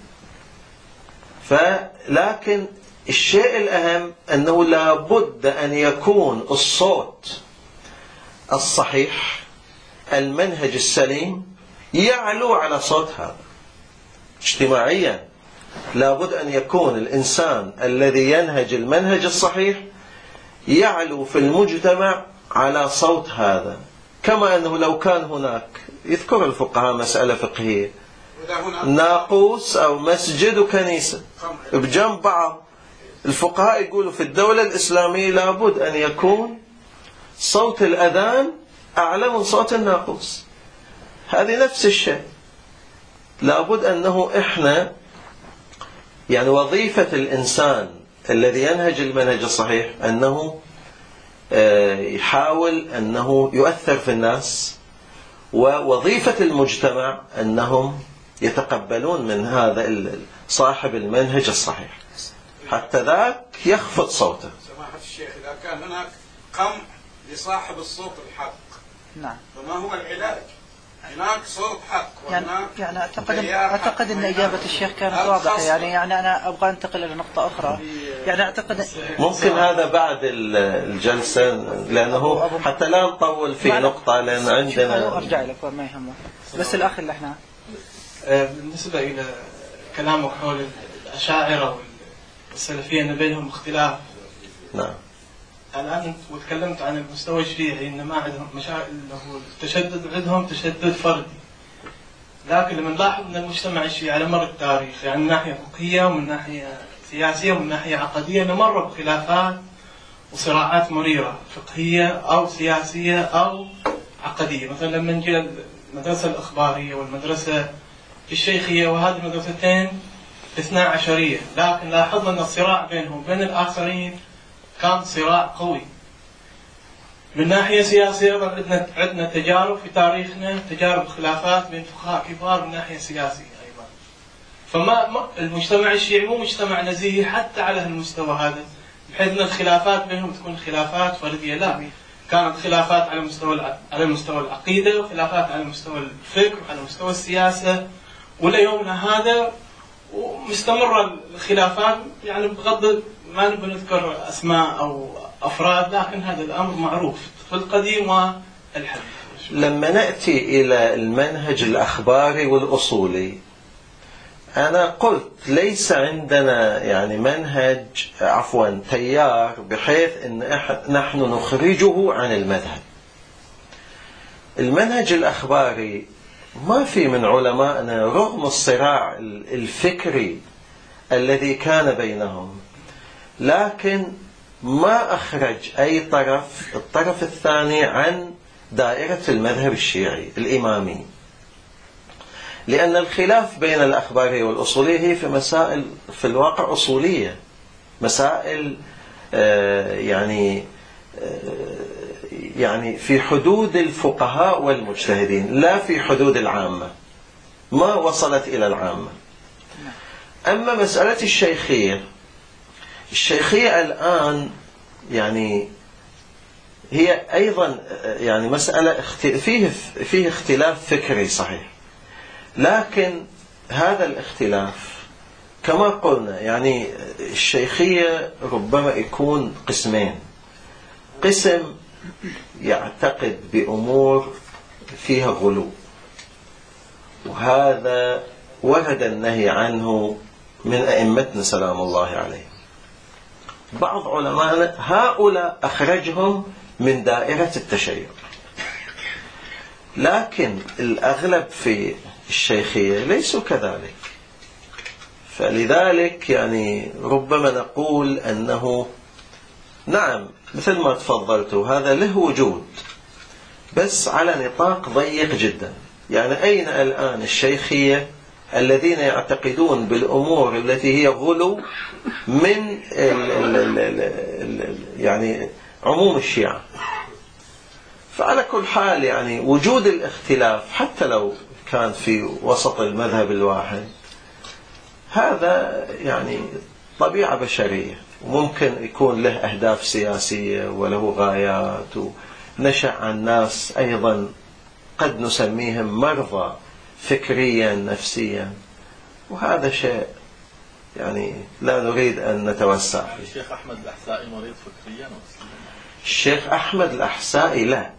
لكن الشيء الأهم أنه لا بد أن يكون الصوت الصحيح، المنهج السليم يعلو على صوت هذا. اجتماعيا لا بد أن يكون الإنسان الذي ينهج المنهج الصحيح يعلو في المجتمع على صوت هذا. كما أنه لو كان هناك، يذكر الفقهاء مسألة فقهية، ناقوس أو مسجد وكنيسة بجنب بعض، الفقهاء يقولوا في الدولة الإسلامية لابد أن يكون صوت الأذان أعلى من صوت الناقوس. هذه نفس الشيء، لابد أنه إحنا يعني وظيفة الإنسان الذي ينهج المنهج الصحيح أنه يحاول أنه يؤثر في الناس، ووظيفة المجتمع أنهم يتقبلون من هذا صاحب المنهج الصحيح حتى ذاك يخفض صوته. سماحة الشيخ، إذا كان هناك قمع لصاحب الصوت الحق، نعم، فما هو العلاج؟ هناك صوت حق يعني أعتقد أن إجابة الشيخ كانت واضحة. يعني أنا أبغى أنتقل إلى نقطة أخرى. يعني أعتقد ممكن هذا بعد الجلسة، لأنه حتى لا نطول في نقطة، لأن عندنا أرجع لك ما يهمه. بس الأخ اللي احنا بالنسبة إلى كلامك حول الأشاعرة والسلفية أن بينهم اختلاف. نعم. الآن وتكلمت عن المستوى الشيعي إن ما عندهم مشاكل، التشدد عندهم تشدد فردي. لكن لما نلاحظ أن المجتمع الشيعي على مر التاريخ، يعني من ناحية فقهية ومن ناحية سياسية ومن ناحية عقدية، مر بخلافات وصراعات مريرة فقهية أو سياسية أو عقدية. مثلا لما نجي المدرسة الإخبارية والمدرسة الشيخية، وهذه المدرستين 12 لكن لاحظنا أن الصراع بينهم وبين الآخرين كان صراع قوي. من ناحية سياسية عندنا تجارب في تاريخنا، تجارب خلافات بين فقهاء كبار من ناحية سياسية أيضا. فما المجتمع الشيعي مو مجتمع نزيهي حتى على المستوى هذا، بحيث أن الخلافات بينهم تكون خلافات فردية. لا، كانت خلافات على مستوى العقيدة، وخلافات على مستوى الفكر وعلى مستوى السياسة، وليومنا هذا ومستمرة الخلافات. يعني بغض ما نبي نذكر أسماء أو أفراد، لكن هذا الأمر معروف في القديم والحديث. لما نأتي إلى المنهج الأخباري والأصولي، أنا قلت ليس عندنا يعني تيار بحيث أن نحن نخرجه عن المذهب. المنهج الأخباري ما في من علمائنا رغم الصراع الفكري الذي كان بينهم، لكن ما أخرج أي الطرف الثاني عن دائرة المذهب الشيعي الإمامي، لأن الخلاف بين الأخبارية والأصولية هي في مسائل في الواقع أصولية، مسائل يعني في حدود الفقهاء والمجتهدين، لا في حدود العامة. ما وصلت إلى العامة. أما مسألة الشيخية الآن يعني هي أيضا يعني مسألة فيه اختلاف فكري صحيح، لكن هذا الاختلاف كما قلنا يعني الشيخية ربما يكون قسمين: قسم يعتقد بأمور فيها غلو، وهذا ورد النهي عنه من أئمتنا سلام الله عليهم. بعض علماء هؤلاء أخرجهم من دائرة التشيع، لكن الأغلب في الشيخية ليسوا كذلك. فلذلك يعني ربما نقول أنه نعم مثل ما تفضلت هذا له وجود، بس على نطاق ضيق جدا. يعني أين الآن الشيخية الذين يعتقدون بالأمور التي هي غلو من يعني عموم الشيعة؟ فعلى كل حال يعني وجود الاختلاف حتى لو كان في وسط المذهب الواحد هذا يعني طبيعة بشرية، وممكن يكون له أهداف سياسية وله غايات، ونشأ عن ناس أيضا قد نسميهم مرضى فكريا نفسيا، وهذا شيء يعني لا نريد أن نتوسع فيه. الشيخ أحمد الأحسائي مريض فكريا؟ الشيخ أحمد الأحسائي لا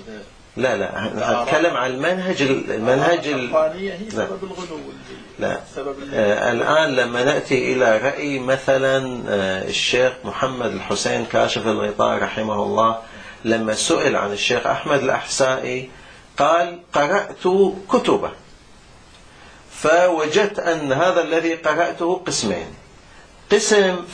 أتكلم عن المنهج الأخوانية هي سبب الغلو. لا الآن لما نأتي إلى رأي مثلا الشيخ محمد الحسين كاشف الغطاء رحمه الله، لما سئل عن الشيخ أحمد الأحسائي قال: قرأت كتبه فوجدت أن هذا الذي قرأته قسمين: قسم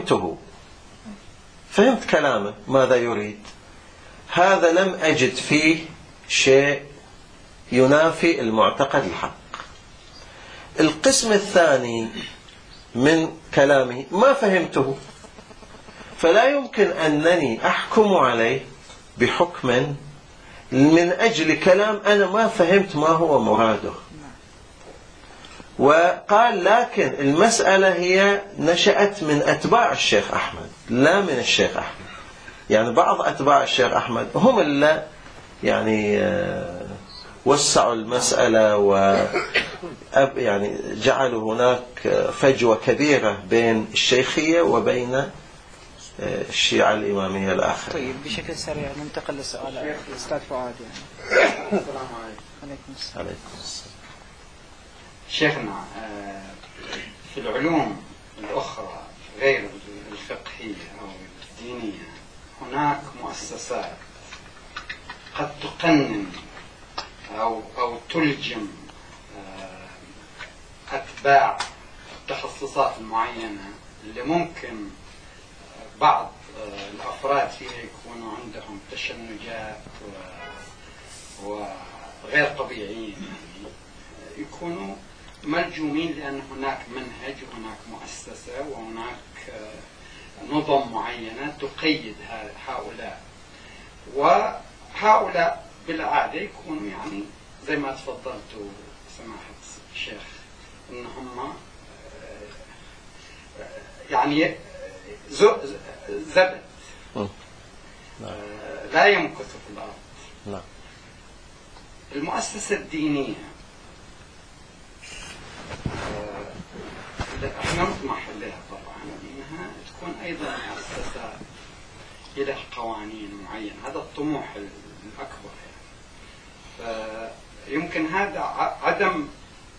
فهمت كلامه ماذا يريد، هذا لم أجد فيه شيء ينافي المعتقد الحق. القسم الثاني من كلامه ما فهمته، فلا يمكن أنني أحكم عليه بحكم من أجل كلام أنا ما فهمت ما هو مراده. وقال: لكن المسألة هي نشأت من أتباع الشيخ أحمد لا من الشيخ أحمد. يعني بعض أتباع الشيخ أحمد هم اللي يعني وسعوا المسألة يعني جعلوا هناك فجوة كبيرة بين الشيخية وبين الشيعة الإمامية الآخر. طيب بشكل سريع ننتقل لسؤال الأستاذ فؤاد. السلام عليكم. عليكم السلام. شيخنا، في العلوم الأخرى غير الفقهية أو الدينية هناك مؤسسات قد تقنن أو تلجم أتباع التخصصات المعينة اللي ممكن بعض الأفراد فيها يكونوا عندهم تشنجات وغير طبيعيين، يعني يكونوا ملجومين لأن هناك منهج وهناك مؤسسة وهناك نظم معينة تقيد هؤلاء، وهؤلاء بالعادة يكونوا يعني زي ما تفضلتوا سماحة الشيخ إنهم يعني زبد لا يمكث في الأرض. المؤسسة الدينية احنا نطمح لها طبعا انها تكون ايضا مؤسسة لها قوانين معينة، هذا الطموح الاكبر يعني. فيمكن هذا عدم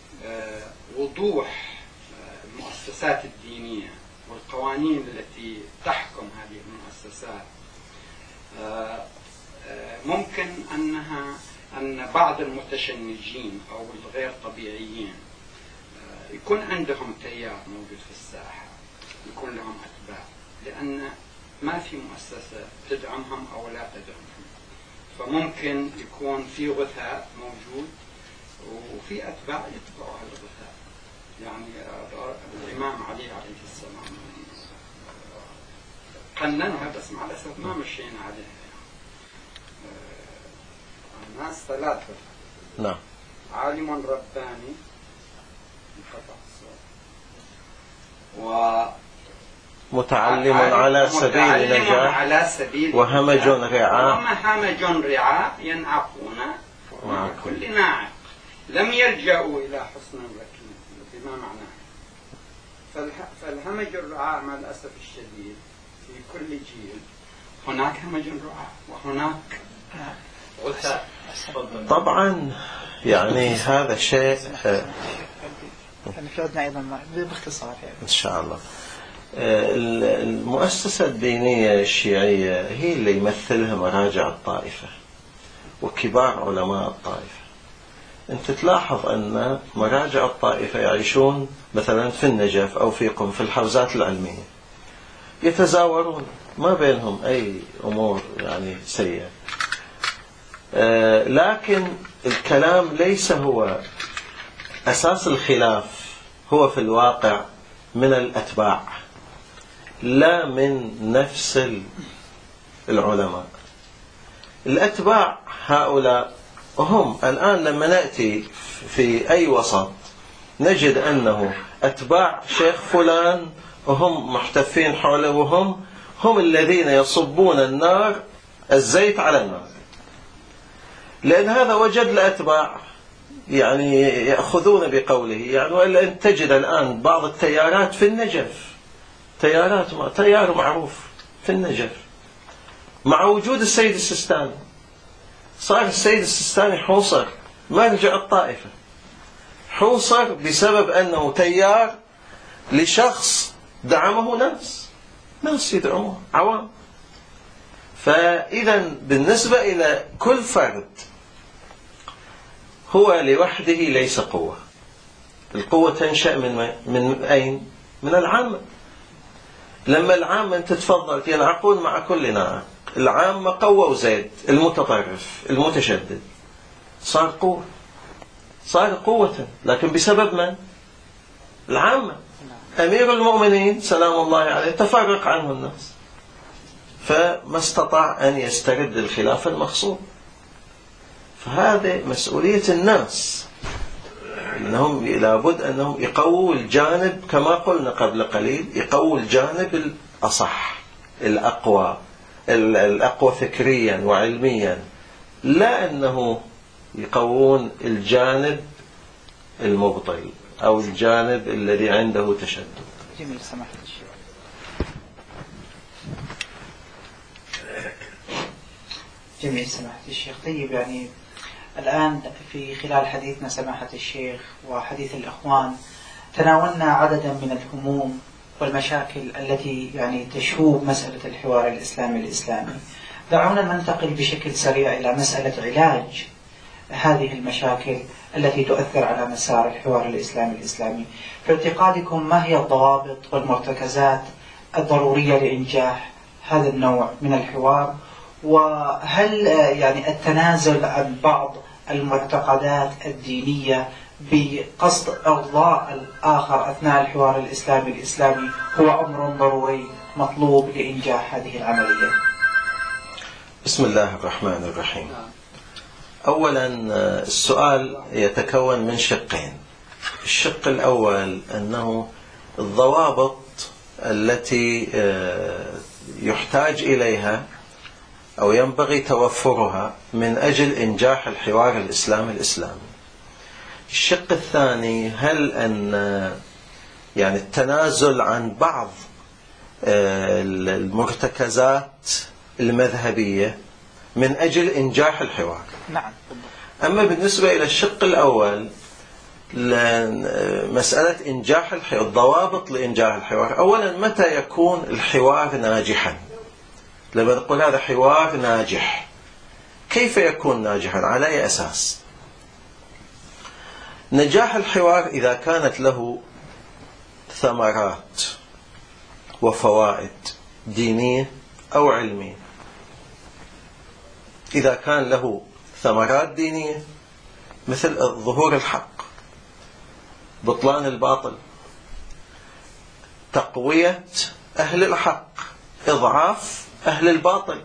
وضوح المؤسسات الدينية والقوانين التي تحكم هذه المؤسسات ممكن أن بعض المتشنجين أو الغير طبيعيين يكون عندهم تيار موجود في الساحة، يكون لهم أتباع، لأن ما في مؤسسة تدعمهم أو لا تدعمهم، فممكن يكون في غثاء موجود وفي أتباع يتبعوا هذا الغثاء. يعني الإمام علي عليه السلام قننها بس مع الأسف ما مشينا عليها. الناس ثلاثة: عالم رباني انقطع الصوت. متعلم على سبيل متعلم نجاح على سبيل وهمج رعاء وهمج رعاء ينعقون مع كل ناعق لم يلجأوا إلى حصن ركيب بما معناه. فالهمج الرعاء مع الأسف الشديد في كل جيل هناك همج رعاء وهناك طبعا يعني هذا شيء في عندنا أيضا باختصار يعني. إن شاء الله. المؤسسة الدينية الشيعية هي اللي يمثلها مراجع الطائفة وكبار علماء الطائفة. أنت تلاحظ أن مراجع الطائفة يعيشون مثلا في النجف أو في قم في الحوزات العلمية، يتزاورون، ما بينهم أي أمور يعني سيئة. لكن الكلام ليس هو أساس الخلاف، هو في الواقع من الأتباع لا من نفس العلماء. الأتباع هؤلاء هم الآن لما نأتي في أي وسط نجد أنه أتباع شيخ فلان وهم محتفين حوله، هم الذين يصبون الزيت على النار، لأن هذا وجد الأتباع يعني يأخذون بقوله يعني. وإلا أن تجد الآن بعض التيارات في النجف، تيار معروف في النجف مع وجود السيد السيستاني، صار السيد السيستاني حوصر مرجع الطائفة، حوصر بسبب أنه تيار لشخص دعمه ناس يدعموه عوام. فإذا بالنسبة إلى كل فرد هو لوحده ليس قوة. القوة تنشأ من أين؟ من العامة. لما العامة تتفضل ينعقون مع كل ناعق، العامة قوة وزيد، المتطرف المتشدد صار قوة، لكن بسبب من؟ العامة. أمير المؤمنين سلام الله عليه تفرق عنه الناس، فما استطاع أن يسترد الخلافة المقصود. فهذه مسؤولية الناس، إنهم لابد أنهم يقووا الجانب كما قلنا قبل قليل، يقووا الجانب الأصح الأقوى فكريا وعلميا، لا أنه يقوون الجانب المبطل أو الجانب الذي عنده تشدد. جميل سماحة الشيخ. جميل سماحة الشيخ. طيب يعني الآن في خلال حديثنا سماحة الشيخ وحديث الإخوان تناولنا عددا من الهموم والمشاكل التي يعني تشوب مسألة الحوار الإسلامي. دعونا ننتقل بشكل سريع إلى مسألة علاج هذه المشاكل التي تؤثر على مسار الحوار الإسلامي. في اعتقادكم ما هي الضوابط والمرتكزات الضرورية لإنجاح هذا النوع من الحوار؟ وهل يعني التنازل عن بعض المعتقدات الدينية بقصد إرضاء الآخر أثناء الحوار الإسلامي هو أمر ضروري مطلوب لإنجاح هذه العملية؟ بسم الله الرحمن الرحيم. أولا السؤال يتكون من شقين. الشق الأول أنه الضوابط التي يحتاج إليها أو ينبغي توفرها من أجل إنجاح الحوار الإسلامي. الشق الثاني هل أن يعني التنازل عن بعض المرتكزات المذهبية من أجل إنجاح الحوار. نعم. أما بالنسبة إلى الشق الأول مسألة إنجاح الحوار، الضوابط لإنجاح الحوار. أولا متى يكون الحوار ناجحا؟ لما نقول هذا حوار ناجح، كيف يكون ناجحا؟ على أي أساس؟ نجاح الحوار إذا كانت له ثمرات وفوائد دينية أو علمية. إذا كان له ثمرات دينية مثل ظهور الحق، بطلان الباطل، تقوية أهل الحق، إضعاف أهل الباطل،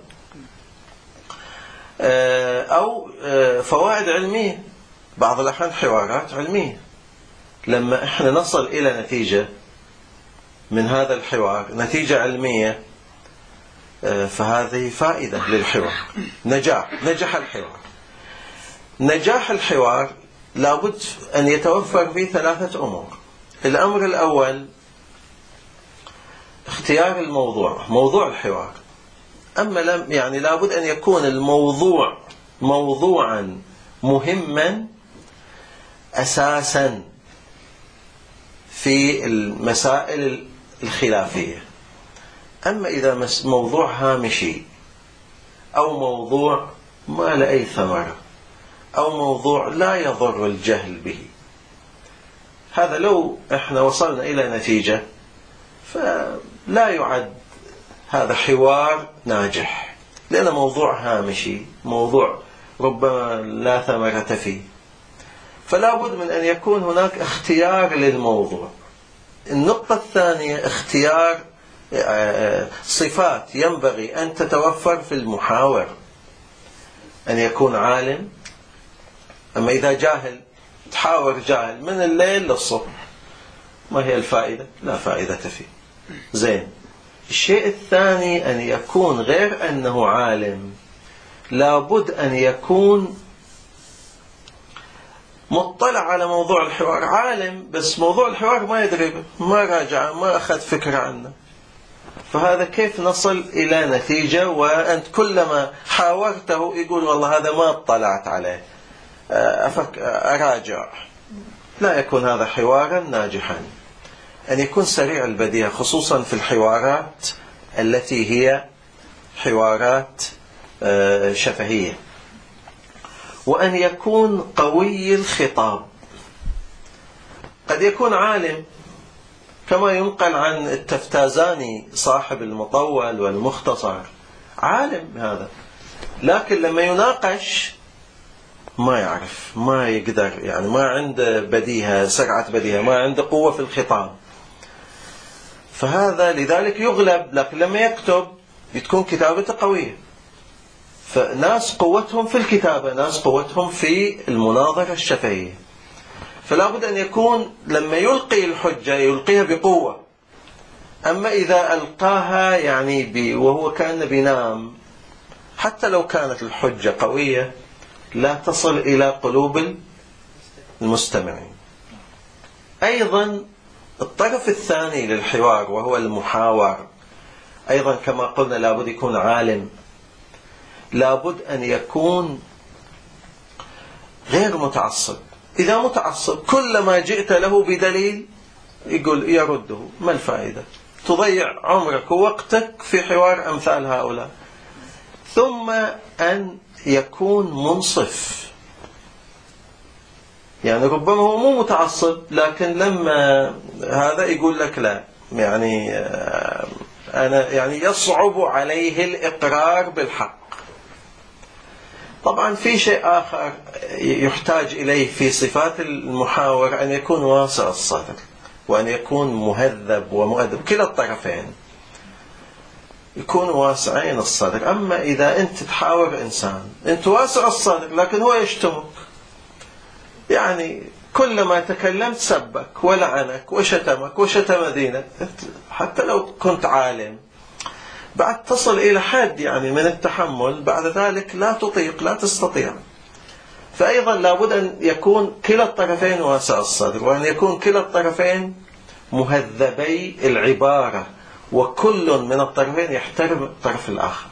أو فوائد علمية، بعض الأحيان حوارات علمية لما احنا نصل إلى نتيجة من هذا الحوار، نتيجة علمية، فهذه فائدة للحوار، نجح الحوار. نجاح الحوار لابد أن يتوفر فيه 3 أمور. الأمر الأول اختيار الموضوع، موضوع الحوار. أما يعني لابد أن يكون الموضوع موضوعا مهما أساسا في المسائل الخلافية. أما إذا موضوع هامشي أو موضوع ما له أي ثمرة أو موضوع لا يضر الجهل به، هذا لو احنا وصلنا إلى نتيجة فلا يعد هذا حوار ناجح، لأنه موضوع هامشي، موضوع ربما لا ثمرة فيه. فلا بد من أن يكون هناك اختيار للموضوع. النقطة الثانية اختيار صفات ينبغي أن تتوفر في المحاور، أن يكون عالم. أما إذا جاهل تحاور جاهل من الليل للصبح، ما هي الفائدة؟ لا فائدة فيه. زين. الشيء الثاني أن يكون غير أنه عالم، لابد أن يكون مطلع على موضوع الحوار. عالم بس موضوع الحوار ما يدري، ما راجع، ما أخذ فكرة عنه. فهذا كيف نصل إلى نتيجة وأنت كلما حاورته يقول والله هذا ما اطلعت عليه، أراجع. لا يكون هذا حوارا ناجحا. أن يكون سريع البديهة، خصوصا في الحوارات التي هي حوارات شفهية. وأن يكون قوي الخطاب. قد يكون عالم كما ينقل عن التفتازاني صاحب المطول والمختصر، عالم هذا، لكن لما يناقش ما يعرف، ما يقدر، يعني ما عنده بديهة، سرعة بديهة، ما عنده قوة في الخطاب. فهذا لذلك يغلب، لكن لما يكتب بتكون كتابته قوية. فناس قوتهم في الكتابة، ناس قوتهم في المناظرة الشفهية. فلا بد أن يكون لما يلقي الحجة يلقيها بقوة. أما إذا ألقاها يعني وهو كان بينام، حتى لو كانت الحجة قوية لا تصل إلى قلوب المستمعين. أيضا الطرف الثاني للحوار وهو المحاور، أيضا كما قلنا لابد يكون عالم، لابد أن يكون غير متعصب. إذا متعصب كلما جئت له بدليل يقول يرده، ما الفائدة؟ تضيع عمرك ووقتك في حوار أمثال هؤلاء. ثم أن يكون منصف، يعني ربما هو مو متعصب لكن لما هذا يقول لك لا، يعني أنا يعني يصعب عليه الإقرار بالحق. طبعا في شيء آخر يحتاج إليه في صفات المحاور، أن يكون واسع الصدر وأن يكون مهذب ومؤدب، كلا الطرفين يكونوا واسعين الصدر. أما إذا أنت تحاور إنسان أنت واسع الصدر لكن هو يشتمك، يعني كلما تكلمت سبك ولعنك وشتمك وشتم دينك، حتى لو كنت عالم بعد تصل إلى حد يعني من التحمل، بعد ذلك لا تطيق، لا تستطيع. فأيضا لابد أن يكون كلا الطرفين واسع الصدر، وأن يكون كلا الطرفين مهذبي العبارة، وكل من الطرفين يحترم الطرف الآخر.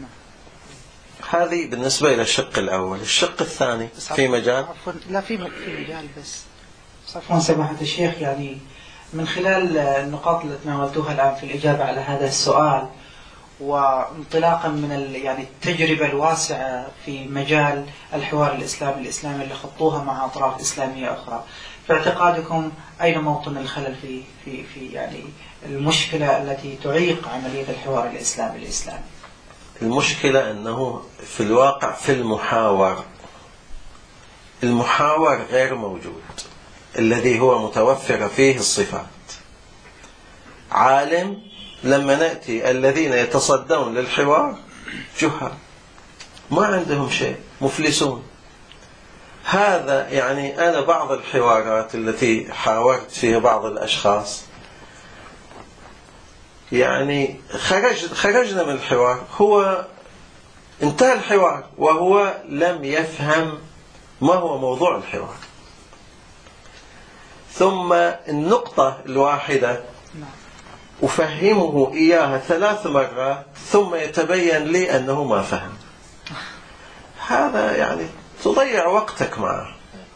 هذه بالنسبة إلى الشق الأول. الشق الثاني في مجال لا في مجال بس عفوا سماحة الشيخ، يعني من خلال النقاط التي تناولتوها الآن في الإجابة على هذا السؤال، وانطلاقا من يعني التجربة الواسعة في مجال الحوار الإسلامي اللي خطوها مع أطراف إسلامية أخرى، في اعتقادكم أين موطن الخلل في يعني المشكلة التي تعيق عملية الحوار الإسلامي؟ المشكلة أنه في الواقع في المحاور غير موجود الذي هو متوفر فيه الصفات. عالم، لما نأتي الذين يتصدون للحوار جهال، ما عندهم شيء، مفلسون. هذا يعني أنا بعض الحوارات التي حاورت فيها بعض الأشخاص يعني خرجنا من الحوار، هو انتهى الحوار وهو لم يفهم ما هو موضوع الحوار. ثم النقطة الواحدة أفهمه إياها 3 مرات ثم يتبين لي أنه ما فهم. هذا يعني تضيع وقتك معه.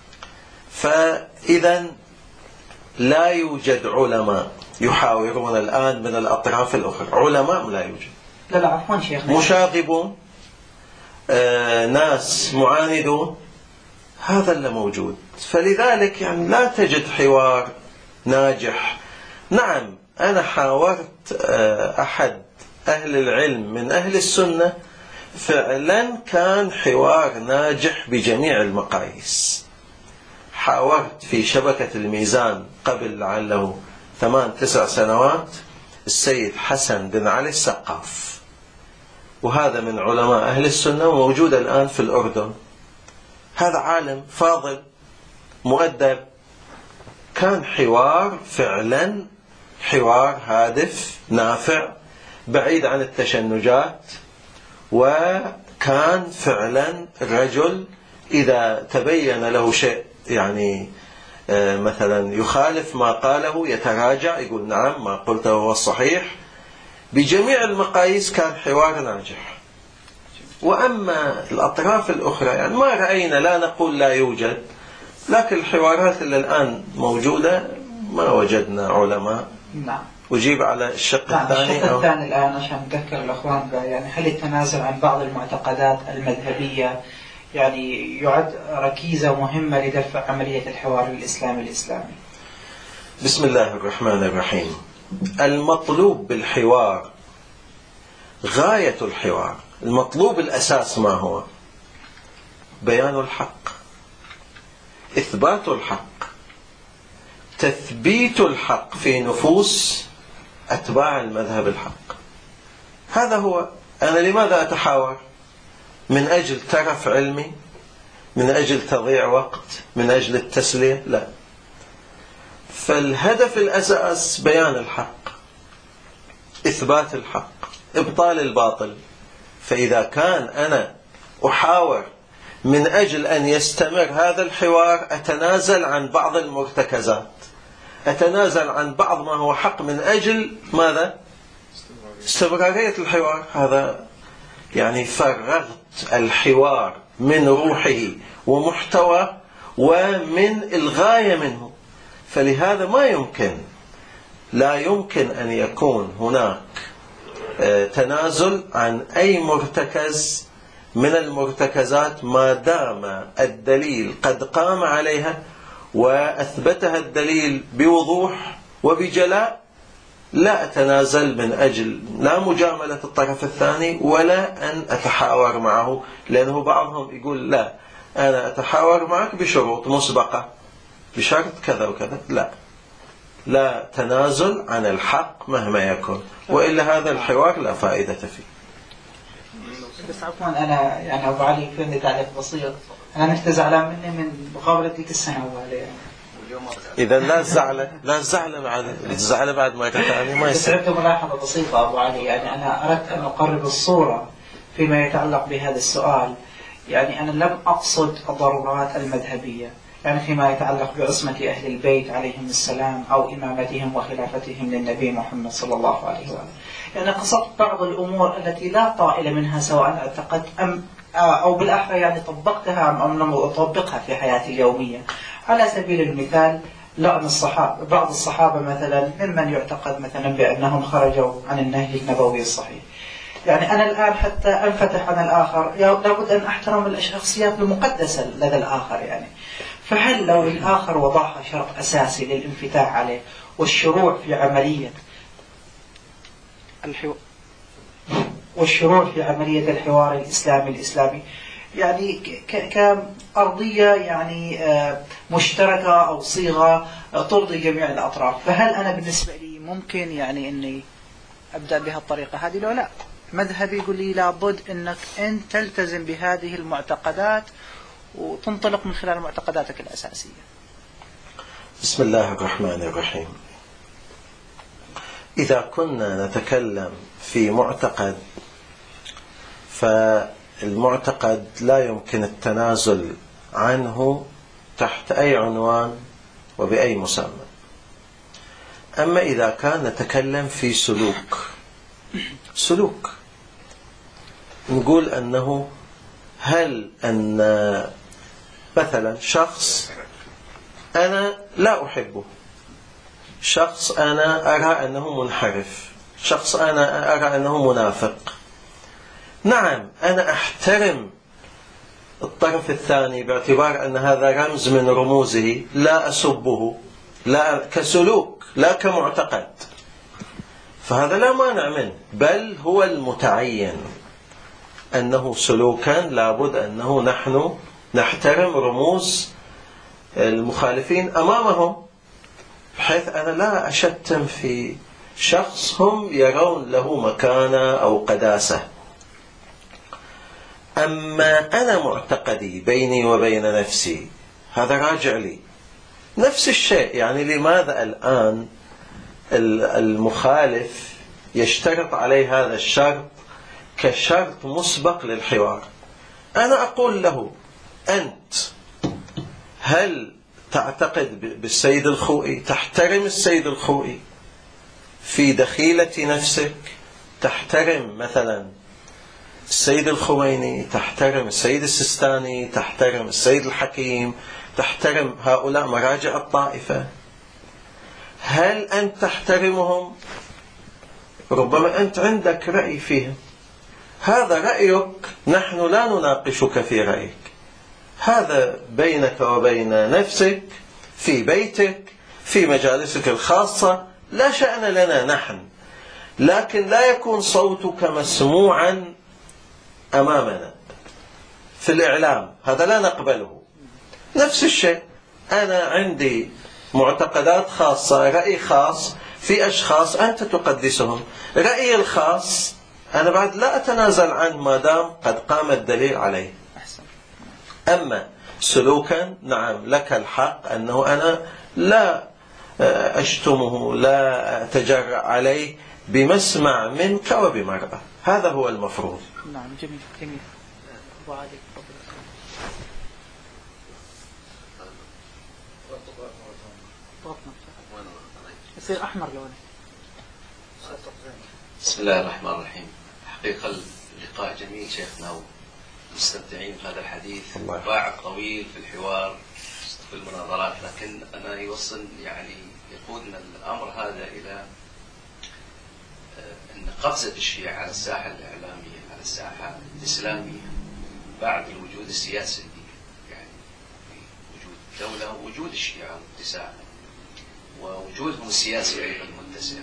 فإذا لا يوجد علماء يحاورون الآن من الأطراف الأخرى، علماء لا يوجد. لا عفوا شيخنا، مشاغبون، ناس معاندون، هذا اللي موجود. فلذلك يعني لا تجد حوار ناجح. نعم أنا حاورت أحد أهل العلم من أهل السنة، فعلا كان حوار ناجح بجميع المقاييس. حاورت في شبكة الميزان قبل لعله 8-9 سنوات السيد حسن بن علي السقاف، وهذا من علماء أهل السنة وموجود الآن في الأردن. هذا عالم فاضل مؤدب، كان حوار فعلا حوار هادف نافع بعيد عن التشنجات، وكان فعلا رجل إذا تبين له شيء يعني مثلا يخالف ما قاله يتراجع يقول نعم ما قلته هو الصحيح. بجميع المقاييس كان حوار ناجح. وأما الأطراف الأخرى يعني ما رأينا، لا نقول لا يوجد، لكن الحوارات اللي الآن موجودة ما وجدنا علماء. نعم. أجيب على الشق الثاني. الشق الثاني الآن عشان نذكر الأخوان يعني هل التنازل عن بعض المعتقدات المذهبية يعني يعد ركيزة مهمة لدفع عملية الحوار الإسلامي؟ بسم الله الرحمن الرحيم. المطلوب بالحوار غاية الحوار، المطلوب الأساس ما هو؟ بيان الحق، إثبات الحق، تثبيت الحق في نفوس أتباع المذهب الحق. هذا هو. أنا لماذا أتحاور؟ من أجل ترف علمي؟ من أجل تضييع وقت؟ من أجل التسلية؟ لا. فالهدف الأساس بيان الحق، إثبات الحق، إبطال الباطل. فإذا كان أنا أحاور من أجل أن يستمر هذا الحوار أتنازل عن بعض المرتكزات، أتنازل عن بعض ما هو حق من أجل ماذا؟ استمرارية الحوار. هذا يعني فرغت الحوار من روحه ومحتوى ومن الغاية منه. فلهذا ما يمكن، لا يمكن أن يكون هناك تنازل عن أي مرتكز من المرتكزات ما دام الدليل قد قام عليها وأثبتها الدليل بوضوح وبجلاء. لا أتنازل من أجل لا مجاملة الطرف الثاني ولا أن أتحاور معه، لأنه بعضهم يقول لا أنا أتحاور معك بشروط مسبقة، بشرط كذا وكذا. لا تنازل عن الحق مهما يكون، وإلا هذا الحوار لا فائدة فيه. بس عفوا أنا يعني أبو علي فيني تعليق بسيط. أنا مش زعلان مني من مقابلة ديك السنة أولي. إذا لا الزعل بعد الزعل بعد ما يتعني ما يصير. بس ملاحظة بسيطة أبو علي، يعني أنا أردت أن أقرب الصورة فيما يتعلق بهذا السؤال. يعني أنا لم أقصد الضرورات المذهبية، يعني فيما يتعلق بعصمة أهل البيت عليهم السلام أو إمامتهم وخلافتهم للنبي محمد صلى الله عليه وسلم. يعني قصدت بعض الأمور التي لا طائل منها سواء اعتقدت أو بالأحرى يعني طبقتها أم لم أطبقها في حياتي اليومية. على سبيل المثال لعن الصحابة، بعض الصحابة مثلا ممن يعتقد مثلا بأنهم خرجوا عن النهج النبوي الصحيح. يعني أنا الآن حتى أنفتح عن الآخر لابد أن أحترم الشخصيات المقدسة لدى الآخر. يعني فهل لو الآخر وضعها شرط أساسي للانفتاح عليه والشروع في عملية الحوار الإسلامي يعني كأرضية يعني مشتركة أو صيغة ترضي جميع الأطراف، فهل أنا بالنسبة لي ممكن يعني أني أبدأ بها الطريقة هذه؟ لو لا، مذهبي يقول لي لابد أنك أنت تلتزم بهذه المعتقدات وتنطلق من خلال معتقداتك الأساسية. بسم الله الرحمن الرحيم. إذا كنا نتكلم في معتقد، فالمعتقد لا يمكن التنازل عنه تحت أي عنوان وبأي مسمى. أما إذا كان نتكلم في سلوك نقول أنه هل أن مثلا شخص أنا لا أحبه، شخص أنا أرى أنه منحرف، شخص أنا أرى أنه منافق، نعم أنا أحترم الطرف الثاني باعتبار أن هذا رمز من رموزه، لا أسبه، لا كسلوك لا كمعتقد، فهذا لا مانع منه، بل هو المتعين أنه سلوكا لابد أنه نحن نحترم رموز المخالفين أمامهم، بحيث أنا لا أشتم في شخص هم يرون له مكانة أو قداسة. أما أنا معتقدي بيني وبين نفسي هذا راجع لي. نفس الشيء، يعني لماذا الآن المخالف يشترط عليه هذا الشرط كشرط مسبق للحوار؟ أنا أقول له أنت هل تعتقد بالسيد الخوئي، تحترم السيد الخوئي في دخيلة نفسك، تحترم مثلا السيد الخميني، تحترم السيد السيستاني، تحترم السيد الحكيم، تحترم هؤلاء مراجع الطائفة، هل أنت تحترمهم؟ ربما أنت عندك رأي فيهم، هذا رأيك، نحن لا نناقشك في رأيك، هذا بينك وبين نفسك في بيتك في مجالسك الخاصة، لا شأن لنا نحن، لكن لا يكون صوتك مسموعا أمامنا في الإعلام، هذا لا نقبله. نفس الشيء أنا عندي معتقدات خاصة، رأي خاص في أشخاص أنت تقدسهم، رأيي الخاص أنا بعد لا أتنازل عنه ما دام قد قام الدليل عليه. أما سلوكا نعم لك الحق أنه أنا لا أشتمه، لا أتجرأ عليه بمسمع منك وبمرأة، هذا هو المفروض. نعم جميل جميل. أبو عادل يصير أحمر لونه. بسم الله الرحمن الرحيم. حقيقة اللقاء جميل شيخنا، ومستمتعين بهذا الحديث، باع طويل في الحوار في المناظرات، لكن أنا يوصل يعني يقودنا الأمر هذا إلى أن قفزة الشيعة على الساحة الإعلامية، على الساحة الإسلامية بعد الوجود السياسي، يعني وجود دولة ووجود الشيعة متسع ووجودهم السياسي أيضا متسع.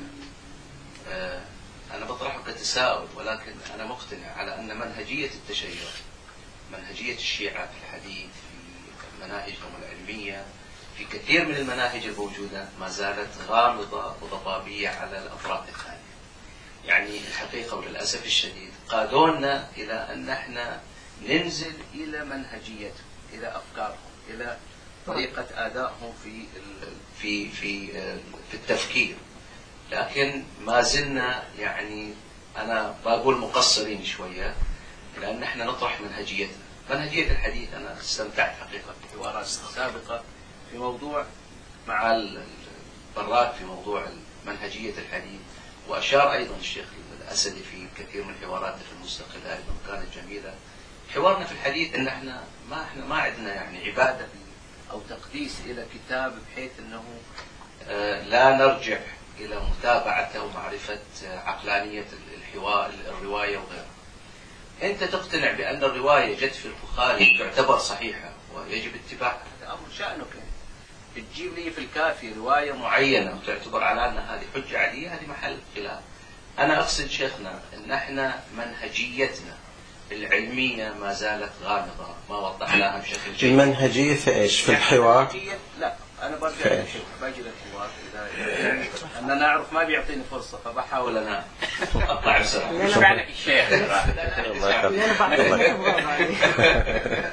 أنا بطرحه كتساؤل، ولكن أنا مقتنع على أن منهجية التشيع، منهجية الشيعة في الحديث، في مناهجهم العلمية، في كثير من المناهج الموجودة ما زالت غامضة وضبابية على الأطراف الثانية. يعني الحقيقة وللأسف الشديد قادونا إلى أن احنا ننزل إلى منهجيتهم، إلى أفكارهم، إلى طريقة أدائهم في التفكير، لكن ما زلنا يعني أنا بقول مقصرين شوية، لأن احنا نطرح منهجيتنا، منهجية الحديث. أنا استمتعت حقيقة بحوارات سابقة في موضوع مع البراك في موضوع منهجية الحديث، وأشار أيضا الشيخ الأسدي في كثير من حواراته في المستقل أيضا كانت جميلة. حوارنا في الحديث أن احنا ما عندنا يعني عبادة أو تقديس إلى كتاب بحيث أنه لا نرجع إلى متابعته ومعرفة عقلانية الرواية وغيرها. أنت تقتنع بأن الرواية جت في البخاري تعتبر صحيحة ويجب اتباعها، هذا أمر شأنك. تجيب لي في الكافي رواية معينة وتعتبر على أن هذه حجة عليا، هذه محل خلاف. أنا أقصد شيخنا أن احنا منهجيتنا العلمية ما زالت غامضة، ما وضحناها بشكل جيد. المنهجية في إيش؟ في الحوار؟ لا، أنا باجي للحوار أنا نعرف ما بيعطيني فرصة، فبحاول أنا أطلع بسرعة. أنا بعلك الشيخ.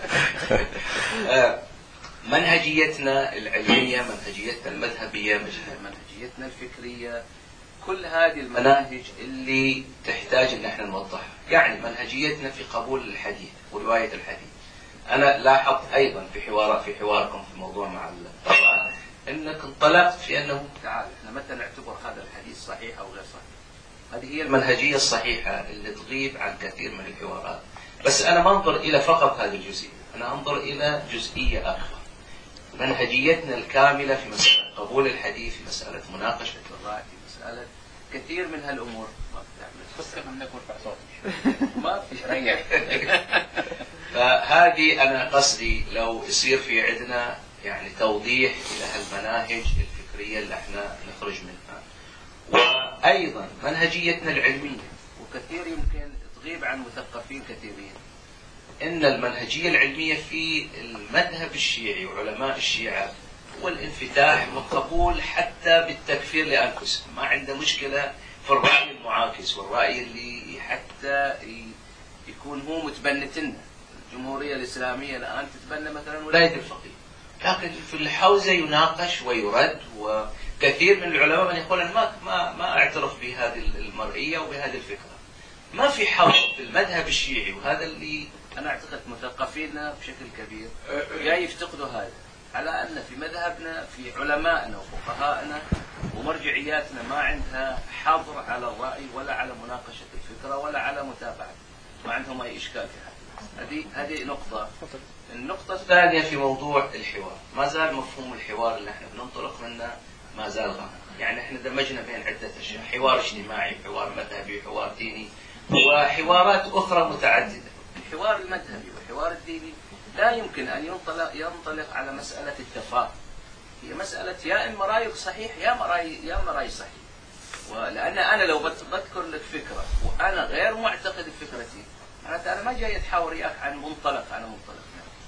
منهجيتنا العلمية، منهجيتنا المذهبية، منهجيتنا الفكرية، كل هذه المناهج اللي تحتاج ان احنا نوضحها. يعني منهجيتنا في قبول الحديث ورواية الحديث. انا لاحظت ايضا في حواركم في موضوع مع الطبعة انك انطلقت في انه تعال احنا متى نعتبر هذا الحديث صحيح او غير صحيح. هذه هي المنهجية الصحيحة اللي تغيب عن كثير من الحوارات. بس انا ما انظر الى فقط هذه الجزئية، انا انظر الى جزئية اكبر. منهجيتنا الكاملة في مسألة قبول الحديث، في مسألة مناقشة الرأي، في مسألة كثير من هالأمور ما بتعمل. بس كمان نقول بعصوتي ما في ريح. فهذه أنا قصدي لو يصير في عندنا يعني توضيح إلى هالمناهج الفكرية اللي احنا نخرج منها. وأيضا منهجيتنا العلمية، وكثير يمكن تغيب عن مثقفين كثيرين، إن المنهجية العلمية في المذهب الشيعي وعلماء الشيعة هو الانفتاح والقبول حتى بالتكفير لأنفسهم. ما عنده مشكلة في الرأي المعاكس والرأي اللي حتى يكون هو متبنت لنا. الجمهورية الإسلامية الآن تتبنى مثلا ولاية الفقيه، لكن في الحوزة يناقش ويرد. وكثير من العلماء من يقول ما أعترف بهذه المرئية وبهذه الفكرة. ما في حوزة في المذهب الشيعي، وهذا اللي أنا أعتقد مثقفينا بشكل كبير جاي يفتقدوا هذا، على أن في مذهبنا في علمائنا وفقهائنا ومرجعياتنا ما عندها حظر على الرأي ولا على مناقشة الفكرة ولا على متابعة، ما عندهم أي إشكال في هذا. هذه نقطة. النقطة الثانية في موضوع الحوار، ما زال مفهوم الحوار اللي احنا بننطلق منه ما زال غامض. يعني احنا دمجنا بين عدة أشياء، حوار اجتماعي، حوار مذهبي، حوار ديني، وحوارات أخرى متعددة. الحوار المذهبي والحوار الديني لا يمكن أن ينطلق على مسألة التفاهم. هي مسألة يا إما رأيك صحيح يا ما رأي صحيح. ولأن أنا لو بذكر لك فكرة وأنا غير معتقد بفكرتي، معناته أنا ما جاي أتحاور وياك عن منطلق على منطلق.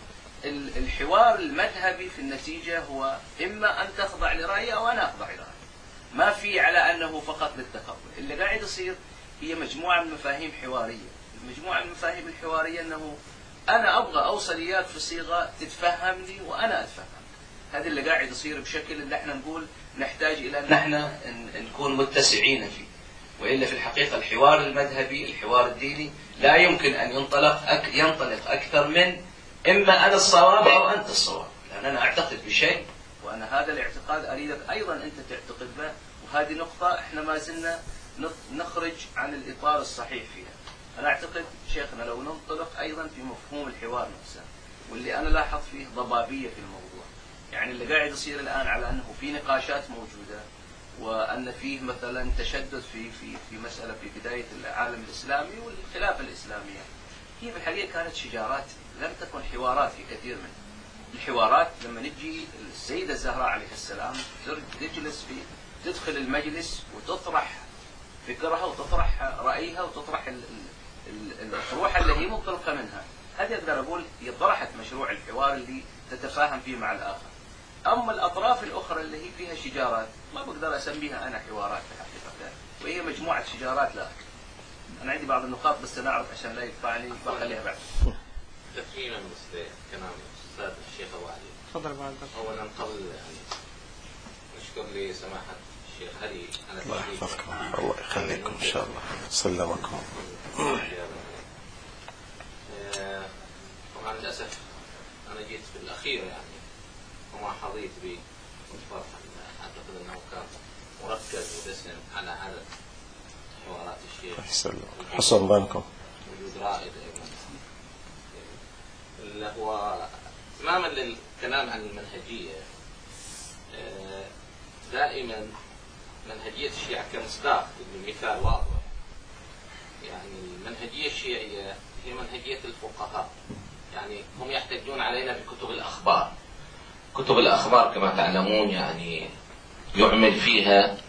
الحوار المذهبي في النتيجة هو إما أن تخضع لرأيي أو أنا أخضع لرأيي. ما في على أنه فقط للتقبل. اللي قاعد يصير هي مجموعة من مفاهيم حوارية. المجموعة من المفاهيم الحوارية أنه أنا أبغى أوصل إياك في صيغة تتفهمني وأنا أتفهم. هذا اللي قاعد يصير بشكل اللي احنا نقول نحتاج إلى أن احنا نكون متسعين فيه. وإلا في الحقيقة الحوار المذهبي، الحوار الديني لا يمكن أن ينطلق أكثر من إما أنا الصواب أو أنت الصواب. لأن أنا أعتقد بشيء وأنا هذا الاعتقاد أريدك أيضا أنت تعتقد به، وهذه نقطة احنا ما زلنا نخرج عن الإطار الصحيح فيها. أنا أعتقد شيخنا لو ننطلق أيضا في مفهوم الحوار نفسه، واللي أنا لاحظ فيه ضبابية في الموضوع. يعني اللي قاعد يصير الآن على أنه في نقاشات موجودة، وأن فيه مثلا تشدد في مسألة في بداية العالم الإسلامي والخلافة الإسلامية، هي في الحقيقة كانت شجارات لم تكن حوارات في كثير منها. الحوارات لما نجي السيدة الزهراء عليه السلام تجلس تدخل المجلس وتطرح فكرها وتطرح رأيها وتطرح الطروح اللي هي منطلقة منها. هذه أقدر أقول هي طرحت مشروع الحوار اللي تتفاهم فيه مع الآخر. أما الأطراف الأخرى اللي هي فيها شجارات ما بقدر أسميها أنا حوارات في حقيقة، وهي مجموعة شجارات لا أكثر. أنا عندي بعض النقاط بس أنا أعرف عشان لا يقطعني بخليها بعد. تكريما كلام الأستاذ الشيخ أبو علي. تفضل بعد. أولا قبل يعني نشكر لسماحة الشيخ علي على الله يحفظكم، الله يخليكم إن شاء الله، سلمكم. طبعا للأسف أنا جيت في الأخير يعني وما حظيت به، كنت فرحا. أعتقد أنه كان مركز ودسم على عدد حوارات الشيخ. حسن ظنكم. وجود رائد أيضا. وتماما للكلام عن المنهجية، دائما منهجية الشيعة كمصداق مثال واضح. يعني المنهجية الشيعية هي منهجية الفقهاء، يعني هم يحتجون علينا بكتب الأخبار. كتب الأخبار كما تعلمون يعني يعمل فيها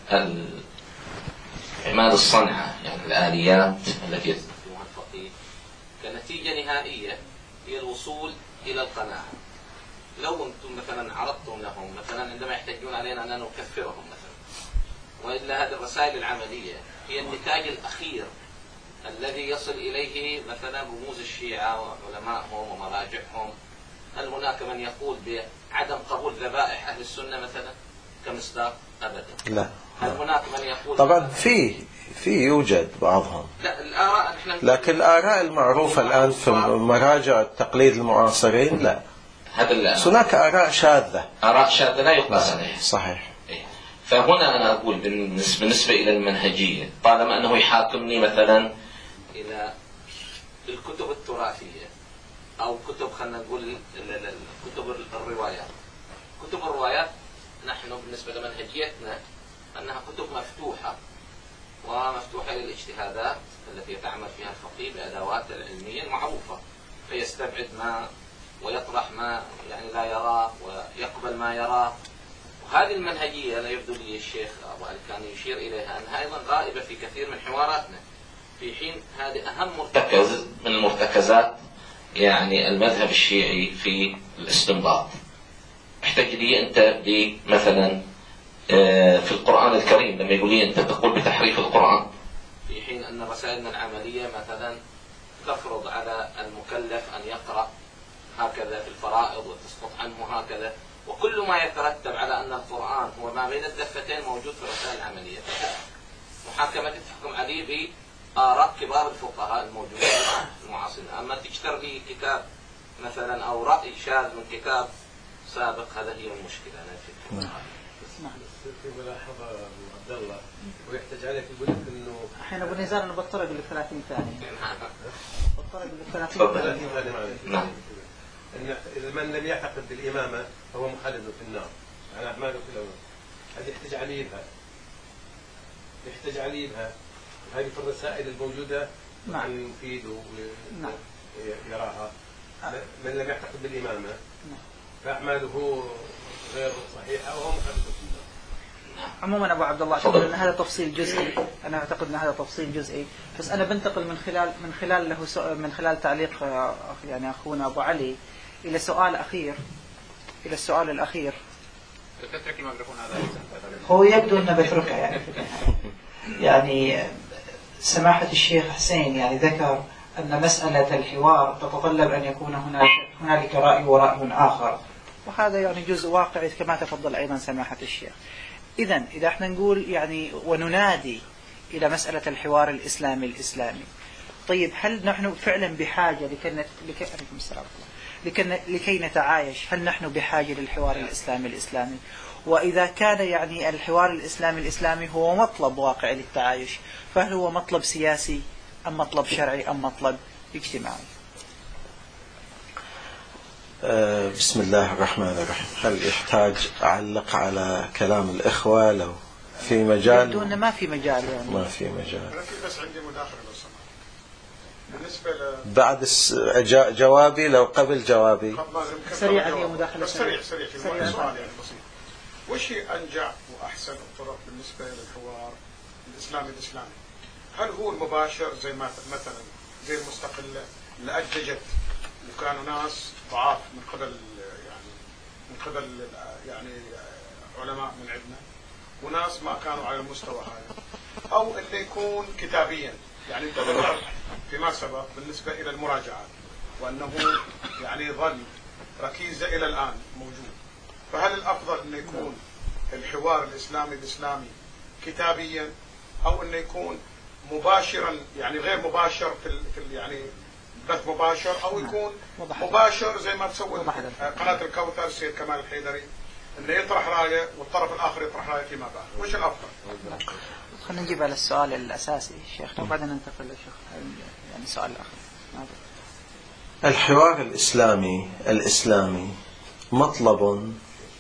عماد الصنعة، يعني الآليات التي يستخدمها الفقيه كنتيجة نهائية هي الوصول إلى القناعة. لو أنتم مثلا عرضتم لهم مثلا عندما يحتجون علينا أن نكفرهم مثلا، وإلا هذه الرسائل العملية هي النتاج الأخير الذي يصل إليه مثلا رموز الشيعة وعلمائهم ومراجعهم هل هناك من يقول بعدم قبول ذبائح أهل السنة مثلا كمصداق؟ أبدا. لا. هل هناك من يقول طبعا في يوجد بعضهم، لا الآراء لكن الآراء المعروفة الآن في مراجع التقليد المعاصرين لا. هناك آراء شاذة. آراء شاذة لا يقاس عليها. صحيح. فهنا أنا أقول بالنسبة إلى المنهجية، طالما أنه يحاكمني مثلا إلى الكتب التراثية أو كتب، خلينا نقول كتب الروايات. كتب الروايات نحن بالنسبة لمنهجيتنا أنها كتب مفتوحة ومفتوحة للاجتهادات التي يتعامل فيها الفقيه بأدوات العلمية المعروفة، فيستبعد ما ويطرح ما يعني لا يراه ويقبل ما يراه. وهذه المنهجية لا يبدو لي الشيخ أبو علي كان يشير إليها أنها أيضا غائبة في كثير من حواراتنا، في حين هذه أهم مرتكز من المرتكزات يعني المذهب الشيعي في الاستنباط. احتاج لي أنت مثلا في القرآن الكريم لما يقول لي أنت تقول بتحريف القرآن، في حين أن رسائلنا العملية مثلا تفرض على المكلف أن يقرأ هكذا في الفرائض وتسقط عنه هكذا، وكل ما يترتب على أن القرآن هو ما بين الدفتين موجود في الرسائل العملية. محاكمة تحكم عليه بآراء كبار الفقهاء الموجودين في المعاصرين، أما تشتر لي كتاب مثلا أو رأي شاذ من كتاب سابق، هذا هي المشكلة. أنا في ملاحظة أبو عبد الله ويحتاج عليك يقول لك إنه الحين أبو نزار أنا بضطر أقول لك 30 ثانية. بضطر أقول لك 30 ثانية. نعم. إن إذا من لم يعتقد بالإمامة فهو مخلد في النار، على أعماله في الأول. هذه يحتاج عليه بها. يحتاج عليه بها. هذه في الرسائل الموجودة أن يفيد ويراها. من لم يعتقد بالإمامة فأعماله غير صحيحة وهو مخلد في النار. عموما أبو عبد الله أعتقد أن هذا تفصيل جزئي، أنا أعتقد أن هذا تفصيل جزئي، بس أنا بنتقل من خلال تعليق يعني أخونا أبو علي إلى السؤال الأخير. تترك الميكروفون هذا. هو يبدو أنه بتركه يعني سماحة الشيخ حسين يعني ذكر أن مسألة الحوار تتطلب أن يكون هنالك رأي ورأي آخر، وهذا يعني جزء واقعي كما تفضل أيضا سماحة الشيخ. إذا احنا نقول يعني وننادي إلى مسألة الحوار الإسلامي، طيب هل نحن فعلا بحاجة لكي نتعايش؟ هل نحن بحاجة للحوار الإسلامي؟ وإذا كان يعني الحوار الإسلامي هو مطلب واقعي للتعايش، فهل هو مطلب سياسي أم مطلب شرعي أم مطلب اجتماعي؟ بسم الله الرحمن الرحيم. هل يحتاج أعلق على كلام الإخوة لو في مجال؟ يبدو أن ما في مجال يعني. ما في مجال. بس عندي مداخلة لو سمحت. بالنسبة بعد جوابي لو قبل جوابي. سريعا هي مداخلة سريع في سؤال يعني بسيط. وش هي أنجع وأحسن الطرق بالنسبة للحوار الإسلامي؟ هل هو المباشر زي مثلا زي المستقلة اللي أنتجت وكانوا ناس ضعاف من قبل علماء من عندنا وناس ما كانوا على المستوى هذا، أو اللي يكون كتابيا يعني انت ذكرت فيما سبق بالنسبة إلى المراجعات وأنه يعني ظل ركيزة إلى الآن موجود، فهل الأفضل أن يكون الحوار الإسلامي كتابيا أو أن يكون مباشرا يعني غير مباشر في يعني بث مباشر أو يكون مباشر زي ما تسوي قناة الكوثر السيد كمال الحيدري انه يطرح رايه والطرف الاخر يطرح رايه فيما بعد؟ وش الافضل؟ خلينا نجيب على السؤال الاساسي شيخنا وبعدين ننتقل للشيخ يعني السؤال الاخر. الحوار الإسلامي مطلب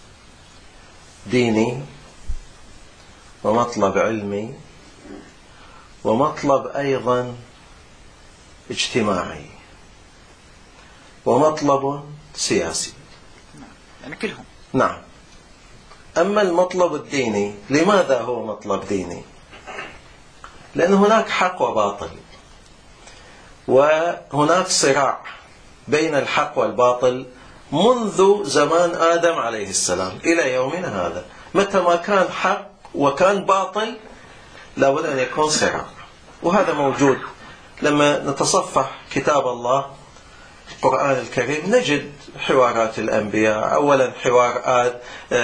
ديني ومطلب علمي ومطلب أيضا اجتماعي ومطلب سياسي. يعني كلهم. نعم. أما المطلب الديني، لماذا هو مطلب ديني؟ لأن هناك حق وباطل، وهناك صراع بين الحق والباطل منذ زمان آدم عليه السلام إلى يومنا هذا. متى ما كان حق وكان باطل لابد أن يكون صراع، وهذا موجود لما نتصفح كتاب الله القرآن الكريم نجد حوارات الأنبياء. أولا حوارات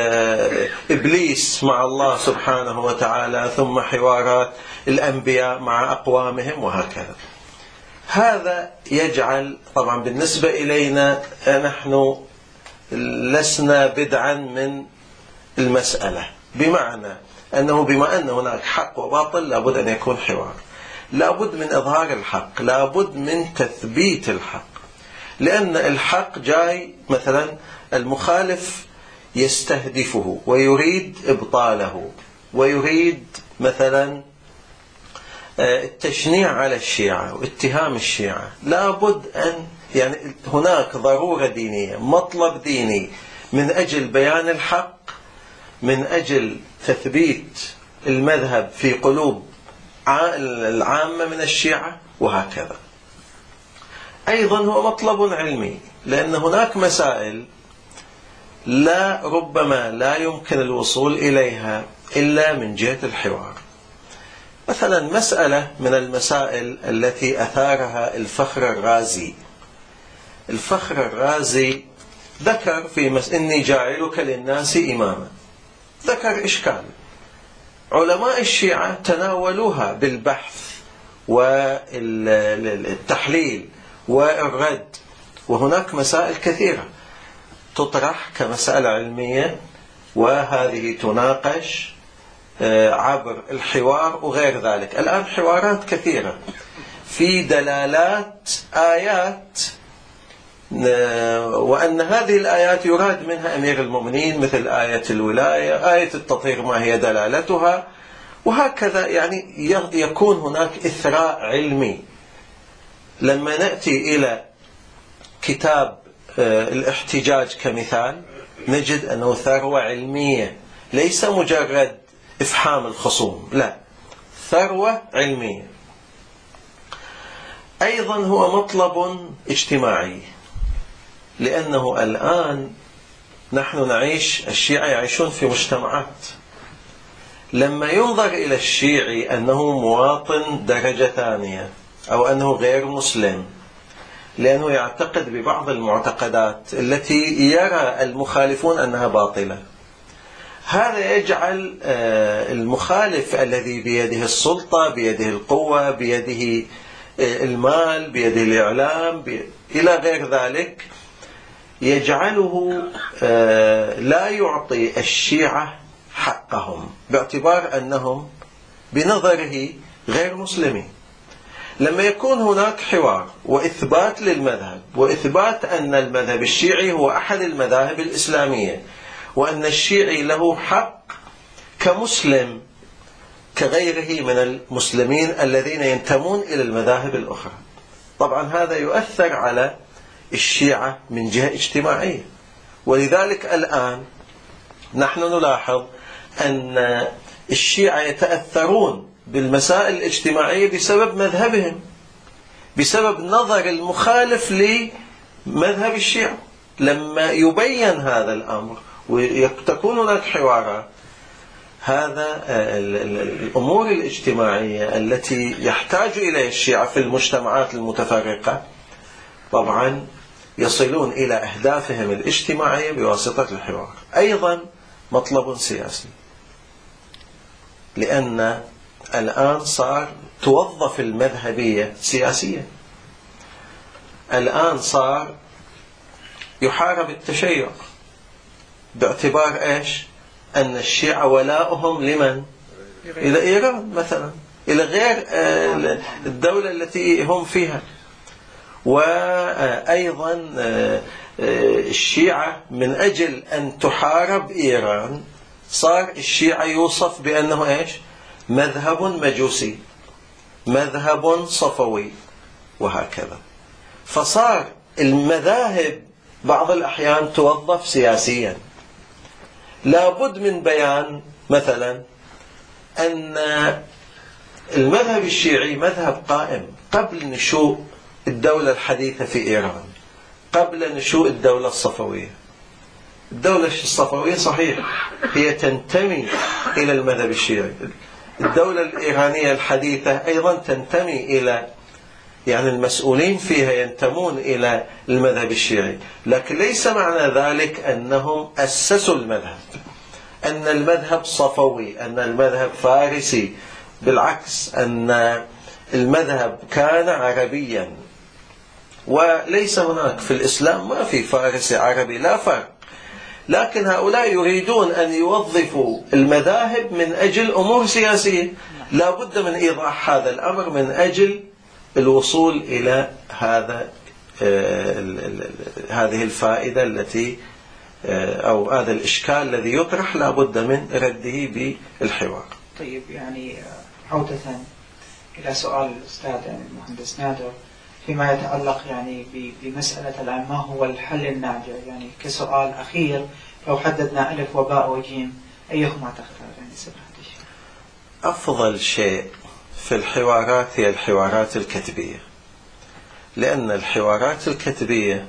إبليس مع الله سبحانه وتعالى، ثم حوارات الأنبياء مع أقوامهم وهكذا. هذا يجعل طبعا بالنسبة إلينا نحن لسنا بدعا من المسألة، بمعنى أنه بما أن هناك حق وباطل لابد أن يكون حوار، لابد من إظهار الحق، لابد من تثبيت الحق، لأن الحق جاي مثلا المخالف يستهدفه ويريد إبطاله ويريد مثلا التشنيع على الشيعة واتهام الشيعة. لابد أن يعني هناك ضرورة دينية، مطلب ديني من أجل بيان الحق، من أجل تثبيت المذهب في قلوب العامة من الشيعة وهكذا. أيضا هو مطلب علمي، لأن هناك مسائل ربما لا يمكن الوصول إليها إلا من جهة الحوار. مثلا مسألة من المسائل التي أثارها الفخر الرازي. الفخر الرازي ذكر في إني جاعلك للناس إماما، ذكر إشكال علماء الشيعة تناولوها بالبحث والتحليل والرد، وهناك مسائل كثيرة تطرح كمسألة علمية، وهذه تناقش عبر الحوار وغير ذلك. الآن حوارات كثيرة في دلالات آيات، وأن هذه الآيات يراد منها أمير المؤمنين، مثل آية الولاية، آية التطهير ما هي دلالتها، وهكذا. يعني يكون هناك إثراء علمي. لما نأتي إلى كتاب الاحتجاج كمثال نجد أنه ثروة علمية، ليس مجرد إفحام الخصوم، لا، ثروة علمية. أيضا هو مطلب اجتماعي، لأنه الآن نحن نعيش، الشيعة يعيشون في مجتمعات. لما ينظر إلى الشيعي أنه مواطن درجة ثانية أو أنه غير مسلم، لأنه يعتقد ببعض المعتقدات التي يرى المخالفون أنها باطلة، هذا يجعل المخالف الذي بيده السلطة، بيده القوة، بيده المال، بيده الإعلام، إلى غير ذلك، يجعله لا يعطي الشيعة حقهم باعتبار أنهم بنظره غير مسلمين. لما يكون هناك حوار وإثبات للمذهب، وإثبات أن المذهب الشيعي هو أحد المذاهب الإسلامية، وأن الشيعي له حق كمسلم كغيره من المسلمين الذين ينتمون إلى المذاهب الأخرى، طبعا هذا يؤثر على الشيعة من جهة اجتماعية. ولذلك الآن نحن نلاحظ أن الشيعة يتأثرون بالمسائل الاجتماعية بسبب مذهبهم، بسبب نظر المخالف لمذهب الشيعة. لما يبين هذا الأمر وتكون هناك حوارات، هذا الأمور الاجتماعية التي يحتاج إليها الشيعة في المجتمعات المتفرقة، طبعا يصلون إلى أهدافهم الاجتماعية بواسطة الحوار. أيضا مطلب سياسي، لأن الآن صار توظف المذهبية سياسيا. الآن صار يحارب التشيع باعتبار إيش؟ أن الشيعة ولاؤهم لمن؟ إلى إيران مثلا، إلى غير الدولة التي هم فيها. وأيضا الشيعة من أجل أن تحارب إيران صار الشيعة يوصف بأنه إيش؟ مذهب مجوسي، مذهب صفوي، وهكذا. فصار المذاهب بعض الأحيان توظف سياسيا. لابد من بيان مثلا أن المذهب الشيعي مذهب قائم قبل نشوء الدولة الحديثة في إيران، قبل نشوء الدولة الصفوية. الدولة الصفوية صحيح هي تنتمي إلى المذهب الشيعي، الدولة الإيرانية الحديثة أيضا تنتمي إلى يعني المسؤولين فيها ينتمون إلى المذهب الشيعي، لكن ليس معنى ذلك أنهم أسسوا المذهب، أن المذهب صفوي، أن المذهب فارسي. بالعكس، أن المذهب كان عربيا، وليس هناك في الإسلام ما في فارسي عربي، لا فرق. لكن هؤلاء يريدون أن يوظفوا المذاهب من أجل أمور سياسية. لا بد من إيضاح هذا الأمر من أجل الوصول إلى هذه الفائدة التي أو هذا الإشكال الذي يطرح، لا بد من رده بالحوار. طيب، يعني عودة إلى سؤال الأستاذ المهندس نادر فيما يتعلق يعني بمسألة الآن ما هو الحل الناجع، يعني كسؤال أخير لو حددنا ألف وباء وجيم أيهما تختار؟ يعني سماحة الشيخ. أفضل شيء في الحوارات هي الحوارات الكتبية، لأن الحوارات الكتبية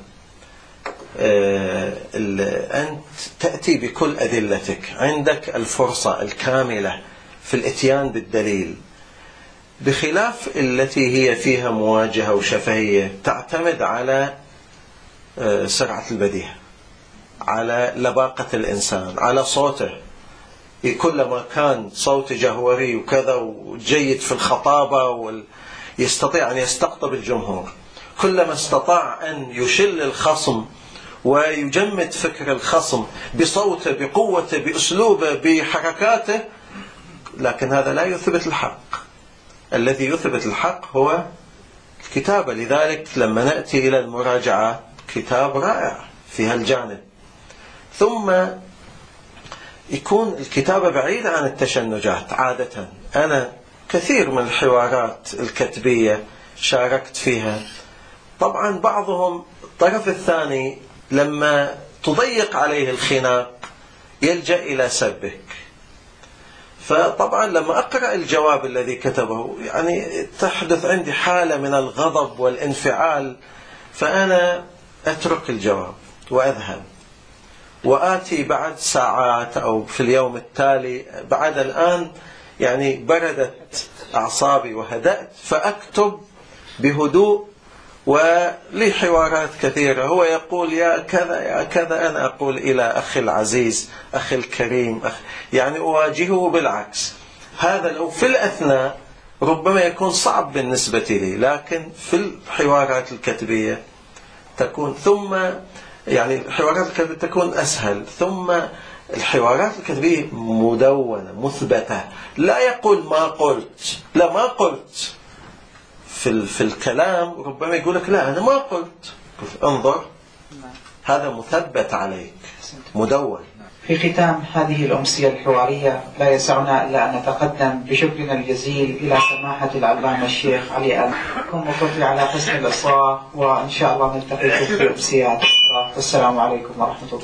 أنت تأتي بكل أدلتك، عندك الفرصة الكاملة في الإتيان بالدليل، بخلاف التي هي فيها مواجهة وشفهية تعتمد على سرعة البديهة، على لباقة الإنسان، على صوته. كلما كان صوت جهوري وكذا وجيد في الخطابة يستطيع أن يستقطب الجمهور، كلما استطاع أن يشل الخصم ويجمد فكر الخصم بصوته، بقوته، بأسلوبه، بحركاته، لكن هذا لا يثبت الحق. الذي يثبت الحق هو الكتابة. لذلك لما نأتي إلى المراجعة، كتاب رائع في هالجانب. ثم يكون الكتابة بعيدة عن التشنجات. عادة أنا كثير من الحوارات الكتبية شاركت فيها، طبعا بعضهم الطرف الثاني لما تضيق عليه الخناق يلجأ إلى سبك، فطبعا لما أقرأ الجواب الذي كتبه يعني تحدث عندي حالة من الغضب والانفعال، فأنا أترك الجواب وأذهب وآتي بعد ساعات أو في اليوم التالي، بعد الآن يعني بردت أعصابي وهدأت، فأكتب بهدوء. ولي حوارات كثيرة، هو يقول يا كذا يا كذا، أنا أقول إلى أخي العزيز، أخي الكريم، يعني أواجهه بالعكس. هذا لو في الأثناء ربما يكون صعب بالنسبة لي، لكن في الحوارات الكتبية تكون، ثم يعني الحوارات الكتبية تكون أسهل. ثم الحوارات الكتبية مدونة مثبتة، لا يقول ما قلت، لا ما قلت. في الكلام ربما يقول لك لا أنا ما قلت، انظر هذا مثبت عليك مدون. في ختام هذه الأمسية الحوارية لا يسعنا إلا أن نتقدم بشكرنا الجزيل إلى سماحة العلامة الشيخ علي كم وقضي على حسن الإصغاء، وإن شاء الله نلتقي في أمسيات أخرى. والسلام عليكم ورحمة الله.